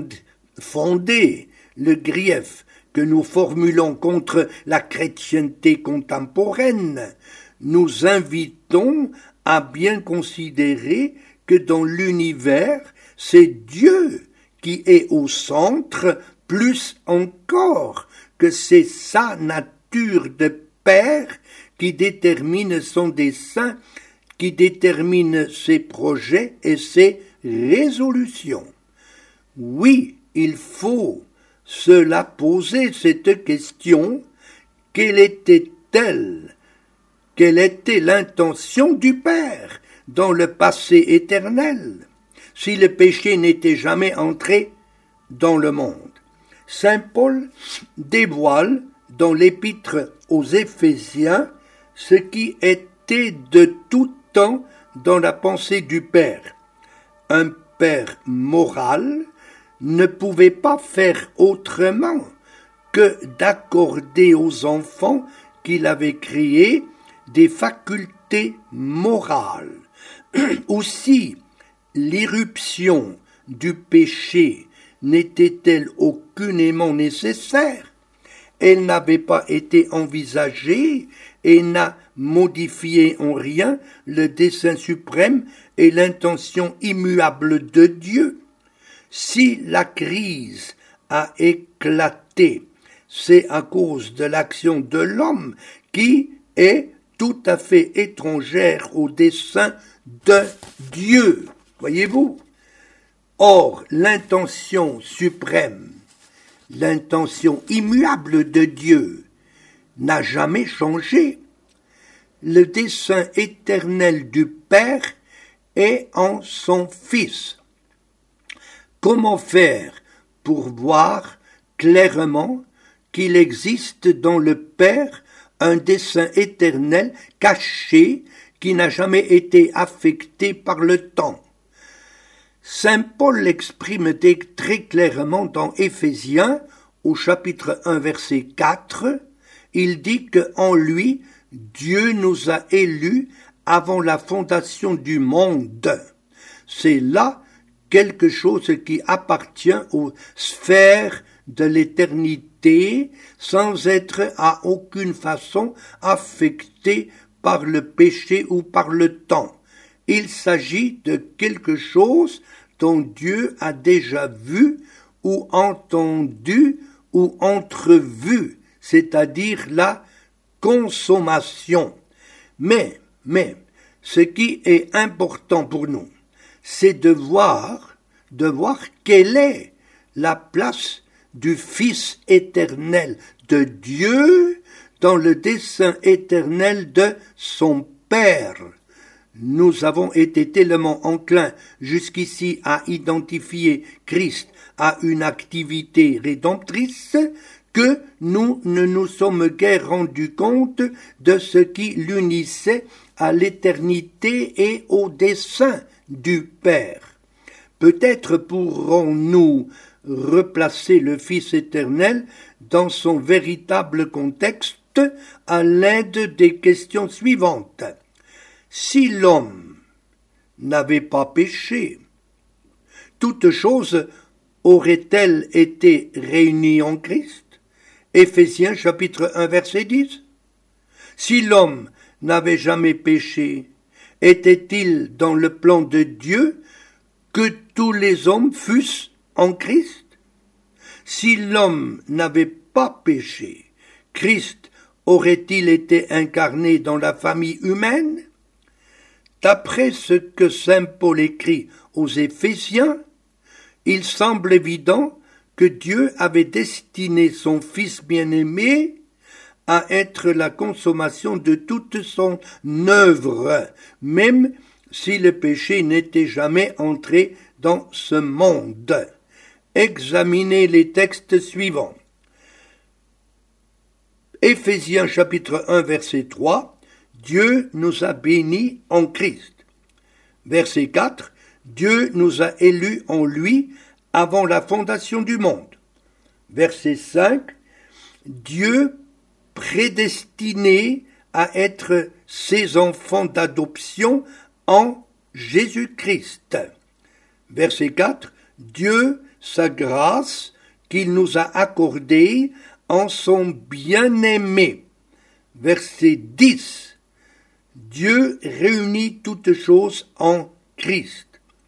fondé le grief que nous formulons contre la chrétienté contemporaine, nous invitons à bien considérer que dans l'univers, c'est Dieu qui est au centre, plus encore que c'est sa nature de Père qui détermine son dessein, qui détermine ses projets et ses résolutions. Oui, il faut se la poser cette question, quelle était-elle, quelle était l'intention du Père dans le passé éternel, si le péché n'était jamais entré dans le monde? Saint Paul dévoile dans l'épître aux Éphésiens ce qui était de tout temps dans la pensée du Père. Un Père moral ne pouvait pas faire autrement que d'accorder aux enfants qu'il avait créés des facultés morales. Aussi, l'irruption du péché n'était-elle aucunement nécessaire? Elle n'avait pas été envisagée et n'a modifié en rien le dessein suprême et l'intention immuable de Dieu. Si la crise a éclaté, c'est à cause de l'action de l'homme qui est tout à fait étrangère au dessein de Dieu. Voyez-vous? Or, l'intention suprême, l'intention immuable de Dieu n'a jamais changé. Le dessein éternel du Père est en son Fils. Comment faire pour voir clairement qu'il existe dans le Père un dessein éternel caché qui n'a jamais été affecté par le temps? Saint Paul l'exprime très clairement dans Éphésiens, au chapitre un, verset quatre. Il dit qu'en lui, Dieu nous a élus avant la fondation du monde. C'est là quelque chose qui appartient aux sphères de l'éternité, sans être à aucune façon affecté par le péché ou par le temps. Il s'agit de quelque chose dont Dieu a déjà vu ou entendu ou entrevu, c'est-à-dire la consommation. Mais, mais, ce qui est important pour nous, c'est de voir, de voir quelle est la place du Fils éternel de Dieu dans le dessein éternel de son Père. Nous avons été tellement enclins jusqu'ici à identifier Christ à une activité rédemptrice que nous ne nous sommes guère rendus compte de ce qui l'unissait à l'éternité et au dessein du Père. Peut-être pourrons-nous replacer le Fils éternel dans son véritable contexte à l'aide des questions suivantes. Si l'homme n'avait pas péché, toute chose aurait-elle été réunie en Christ? Éphésiens chapitre un verset dix. Si l'homme n'avait jamais péché, était-il dans le plan de Dieu que tous les hommes fussent en Christ? Si l'homme n'avait pas péché, Christ aurait-il été incarné dans la famille humaine? D'après ce que saint Paul écrit aux Éphésiens, il semble évident que Dieu avait destiné son Fils bien-aimé à être la consommation de toute son œuvre, même si le péché n'était jamais entré dans ce monde. Examinez les textes suivants. Éphésiens chapitre un verset trois, Dieu nous a bénis en Christ. Verset quatre, Dieu nous a élus en lui avant la fondation du monde. Verset cinq, Dieu prédestiné à être ses enfants d'adoption en Jésus-Christ. Verset quatre, Dieu, sa grâce qu'il nous a accordée en son bien-aimé. Verset dix, Dieu réunit toutes choses en Christ.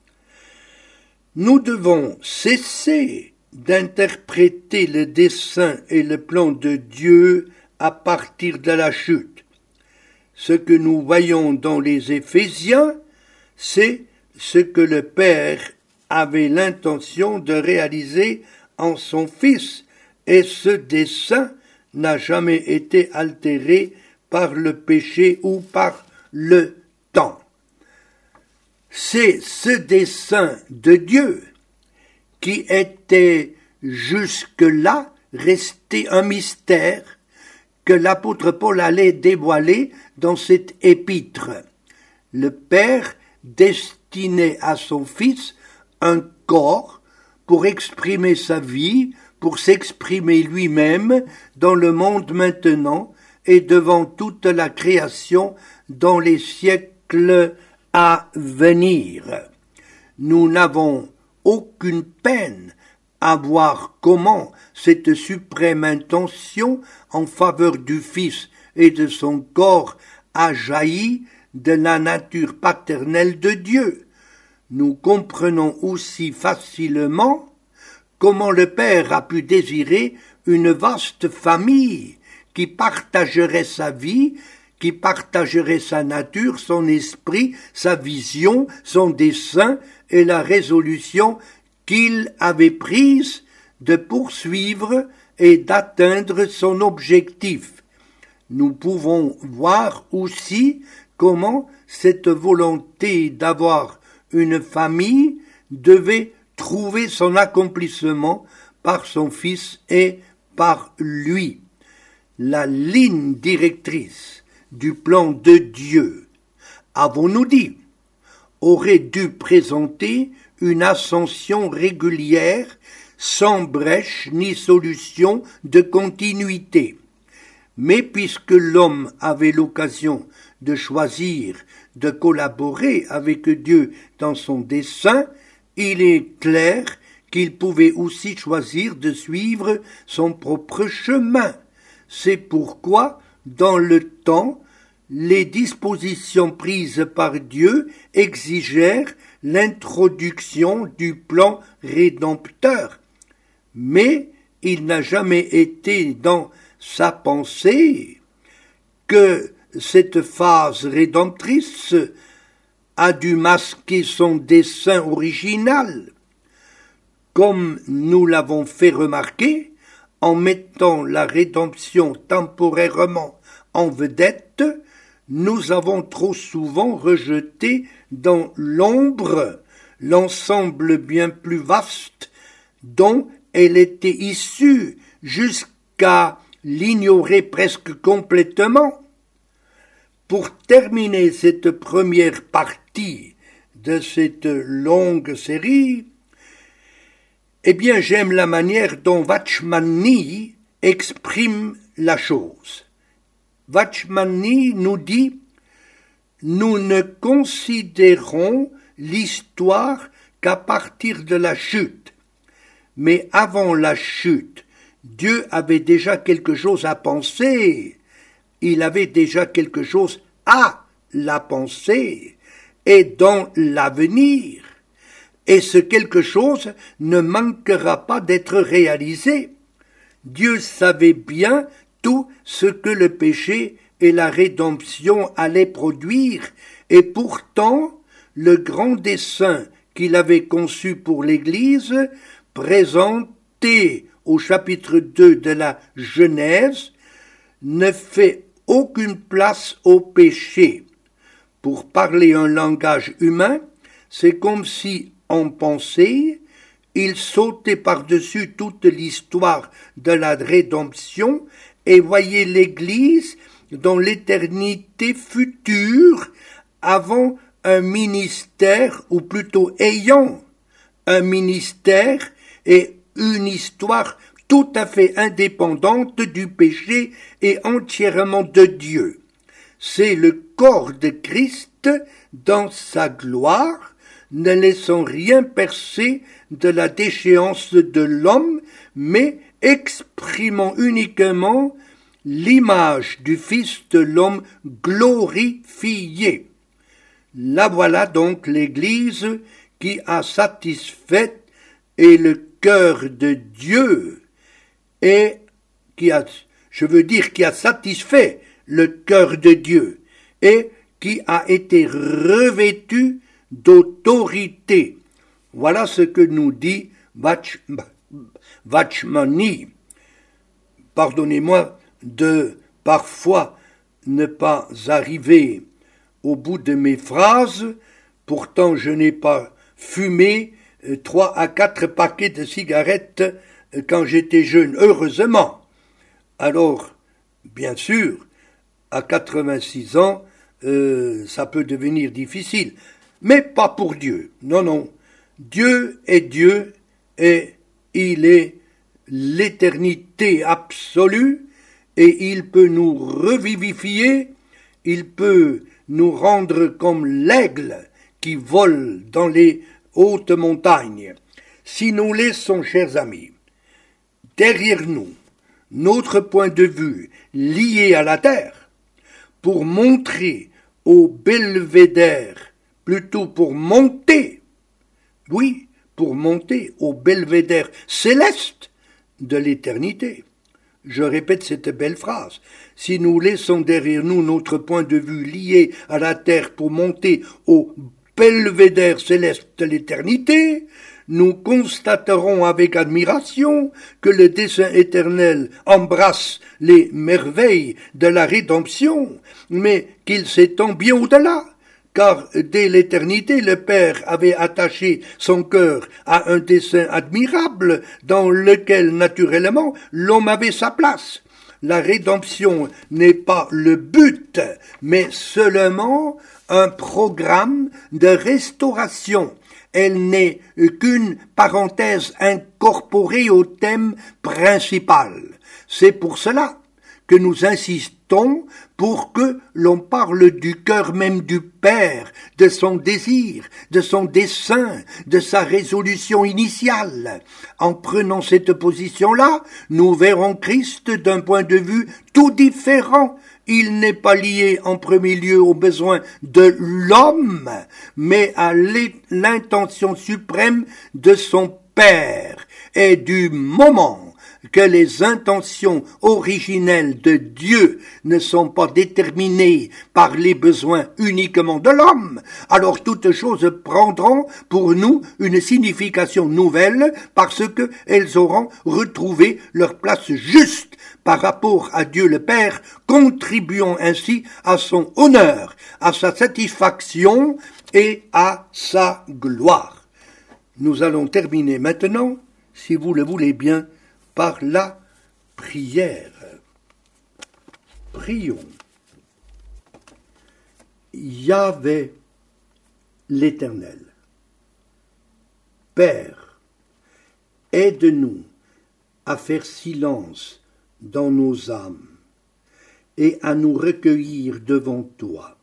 Nous devons cesser d'interpréter le dessein et le plan de Dieu à partir de la chute. Ce que nous voyons dans les Éphésiens, c'est ce que le Père avait l'intention de réaliser en son Fils, et ce dessein n'a jamais été altéré par le péché ou par le temps. C'est ce dessein de Dieu qui était jusque-là resté un mystère que l'apôtre Paul allait dévoiler dans cette épître. Le Père destinait à son Fils un corps pour exprimer sa vie, pour s'exprimer lui-même dans le monde maintenant et devant toute la création dans les siècles à venir. Nous n'avons aucune peine à voir comment cette suprême intention en faveur du Fils et de son corps a jailli de la nature paternelle de Dieu. Nous comprenons aussi facilement comment le Père a pu désirer une vaste famille qui partagerait sa vie, qui partagerait sa nature, son esprit, sa vision, son dessein et la résolution qu'il avait prise de poursuivre et d'atteindre son objectif. Nous pouvons voir aussi comment cette volonté d'avoir une famille devait trouver son accomplissement par son Fils et par lui. La ligne directrice du plan de Dieu, avons-nous dit, aurait dû présenter une ascension régulière, sans brèche ni solution de continuité. Mais puisque l'homme avait l'occasion de choisir de collaborer avec Dieu dans son dessein, il est clair qu'il pouvait aussi choisir de suivre son propre chemin. C'est pourquoi, dans le temps, les dispositions prises par Dieu exigèrent l'introduction du plan rédempteur. Mais il n'a jamais été dans sa pensée que cette phase rédemptrice a dû masquer son dessein original, comme nous l'avons fait remarquer en mettant la rédemption temporairement en vedette. Nous avons trop souvent rejeté dans l'ombre l'ensemble bien plus vaste dont elle était issue jusqu'à jusqu'à l'ignorer presque complètement. Pour terminer cette première partie de cette longue série, eh bien j'aime la manière dont Vachhmani exprime la chose. Vachhmani nous dit « Nous ne considérons l'histoire qu'à partir de la chute. Mais avant la chute, Dieu avait déjà quelque chose à penser. Il avait déjà quelque chose à la pensée et dans l'avenir. Et ce quelque chose ne manquera pas d'être réalisé. Dieu savait bien tout ce que le péché et la rédemption allaient produire, et pourtant, le grand dessein qu'il avait conçu pour l'Église, présenté au chapitre deux de la Genèse, ne fait aucune place au péché. Pour parler un langage humain, c'est comme si, en pensée, il sautait par-dessus toute l'histoire de la rédemption et voyait l'Église dans l'éternité future, avant un ministère, ou plutôt ayant un ministère et une histoire tout à fait indépendante du péché et entièrement de Dieu. C'est le corps de Christ dans sa gloire, ne laissant rien percer de la déchéance de l'homme, mais exprimant uniquement l'image du Fils de l'homme glorifié. La voilà donc l'Église qui a satisfait et le cœur de Dieu et qui a, je veux dire, qui a satisfait le cœur de Dieu et qui a été revêtu d'autorité. Voilà ce que nous dit Vachhmani. Pardonnez-moi de parfois ne pas arriver au bout de mes phrases, pourtant je n'ai pas fumé trois à quatre paquets de cigarettes quand j'étais jeune, heureusement. Alors, bien sûr, à quatre-vingt-six ans, euh, ça peut devenir difficile, mais pas pour Dieu. Non, non. Dieu est Dieu et il est l'éternité absolue et il peut nous revivifier, il peut nous rendre comme l'aigle qui vole dans les hautes montagnes. Si nous laissons, chers amis, derrière nous, notre point de vue lié à la terre, pour montrer au belvédère, plutôt pour monter, oui, pour monter au belvédère céleste de l'éternité. Je répète cette belle phrase. Si nous laissons derrière nous notre point de vue lié à la terre pour monter au belvédère céleste de l'éternité, nous constaterons avec admiration que le dessein éternel embrasse les merveilles de la rédemption, mais qu'il s'étend bien au-delà. Car dès l'éternité, le Père avait attaché son cœur à un dessein admirable dans lequel, naturellement, l'homme avait sa place. La rédemption n'est pas le but, mais seulement un programme de restauration. Elle n'est qu'une parenthèse incorporée au thème principal. C'est pour cela que nous insistons pour que l'on parle du cœur même du Père, de son désir, de son dessein, de sa résolution initiale. En prenant cette position-là, nous verrons Christ d'un point de vue tout différent. Il n'est pas lié en premier lieu aux besoins de l'homme, mais à l'intention suprême de son Père. Et du moment que les intentions originelles de Dieu ne sont pas déterminées par les besoins uniquement de l'homme, alors toutes choses prendront pour nous une signification nouvelle parce qu'elles auront retrouvé leur place juste par rapport à Dieu le Père, contribuant ainsi à son honneur, à sa satisfaction et à sa gloire. Nous allons terminer maintenant, si vous le voulez bien, par la Prière. Prions. Yahvé l'Éternel. Père, aide-nous à faire silence dans nos âmes et à nous recueillir devant toi.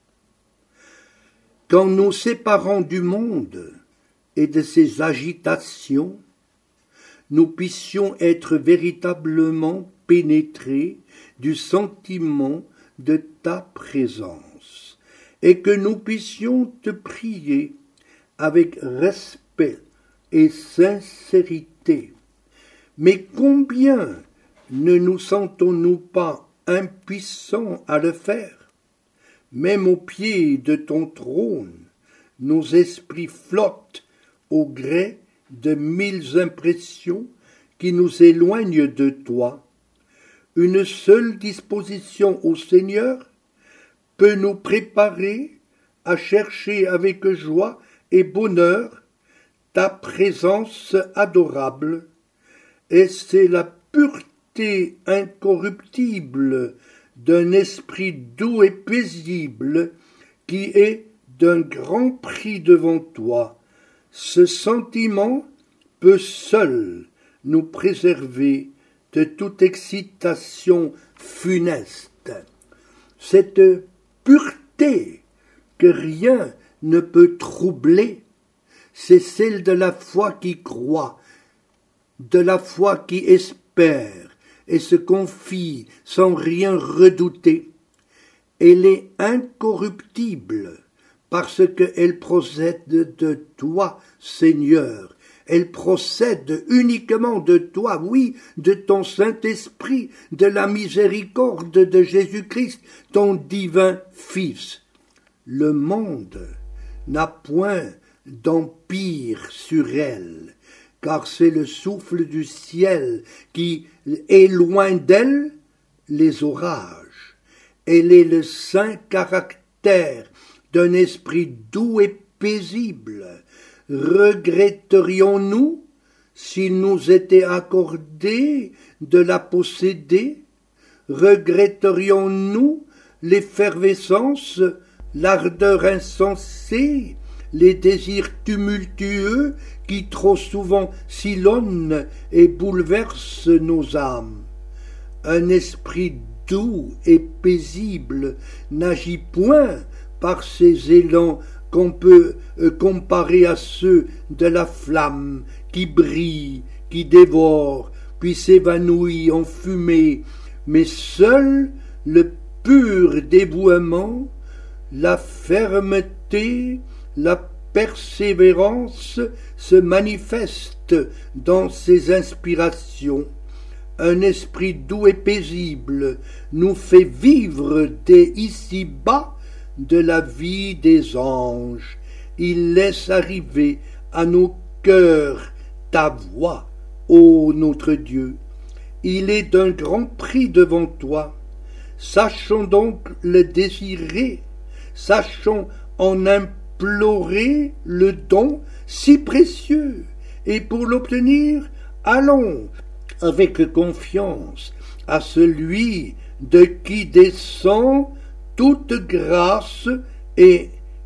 Qu'en nous séparant du monde et de ses agitations, nous puissions être véritablement pénétrés du sentiment de ta présence, et que nous puissions te prier avec respect et sincérité. Mais combien ne nous sentons-nous pas impuissants à le faire? Même au pied de ton trône, nos esprits flottent au gré de mille impressions qui nous éloignent de toi. Une seule disposition au Seigneur peut nous préparer à chercher avec joie et bonheur ta présence adorable, et c'est la pureté incorruptible d'un esprit doux et paisible qui est d'un grand prix devant toi. Ce sentiment peut seul nous préserver de toute excitation funeste. Cette pureté que rien ne peut troubler, c'est celle de la foi qui croit, de la foi qui espère et se confie sans rien redouter. Elle est incorruptible parce qu'elle procède de toi, Seigneur. Elle procède uniquement de toi, oui, de ton Saint-Esprit, de la miséricorde de Jésus-Christ, ton divin Fils. Le monde n'a point d'empire sur elle, car c'est le souffle du ciel qui éloigne d'elle les orages. Elle est le saint caractère d'un esprit doux et paisible. Regretterions-nous s'il nous était accordé de la posséder? Regretterions-nous l'effervescence, l'ardeur insensée, les désirs tumultueux qui trop souvent sillonnent et bouleversent nos âmes? Un esprit doux et paisible n'agit point par ces élans qu'on peut comparer à ceux de la flamme qui brille, qui dévore, puis s'évanouit en fumée, mais seul le pur dévouement, la fermeté, la persévérance se manifestent dans ses inspirations. Un esprit doux et paisible nous fait vivre dès ici-bas de la vie des anges. Il laisse arriver à nos cœurs ta voix, ô notre Dieu. Il est d'un grand prix devant toi. Sachons donc le désirer, sachons en implorer le don si précieux, et pour l'obtenir, allons avec confiance à celui de qui descend toute grâce et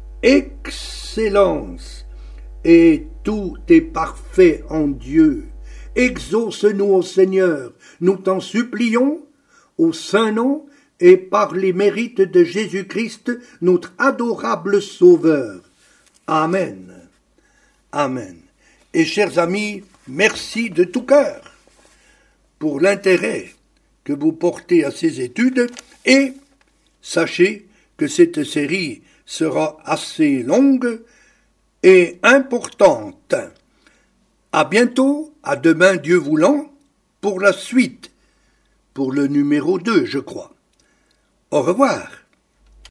excellence, et tout est parfait en Dieu. Exauce-nous, ô Seigneur, nous t'en supplions, au saint nom et par les mérites de Jésus-Christ, notre adorable Sauveur. Amen. Amen. Et chers amis, merci de tout cœur pour l'intérêt que vous portez à ces études, et sachez que cette série sera assez longue et importante. À bientôt, à demain Dieu voulant, pour la suite, pour le numéro deux, je crois. Au revoir.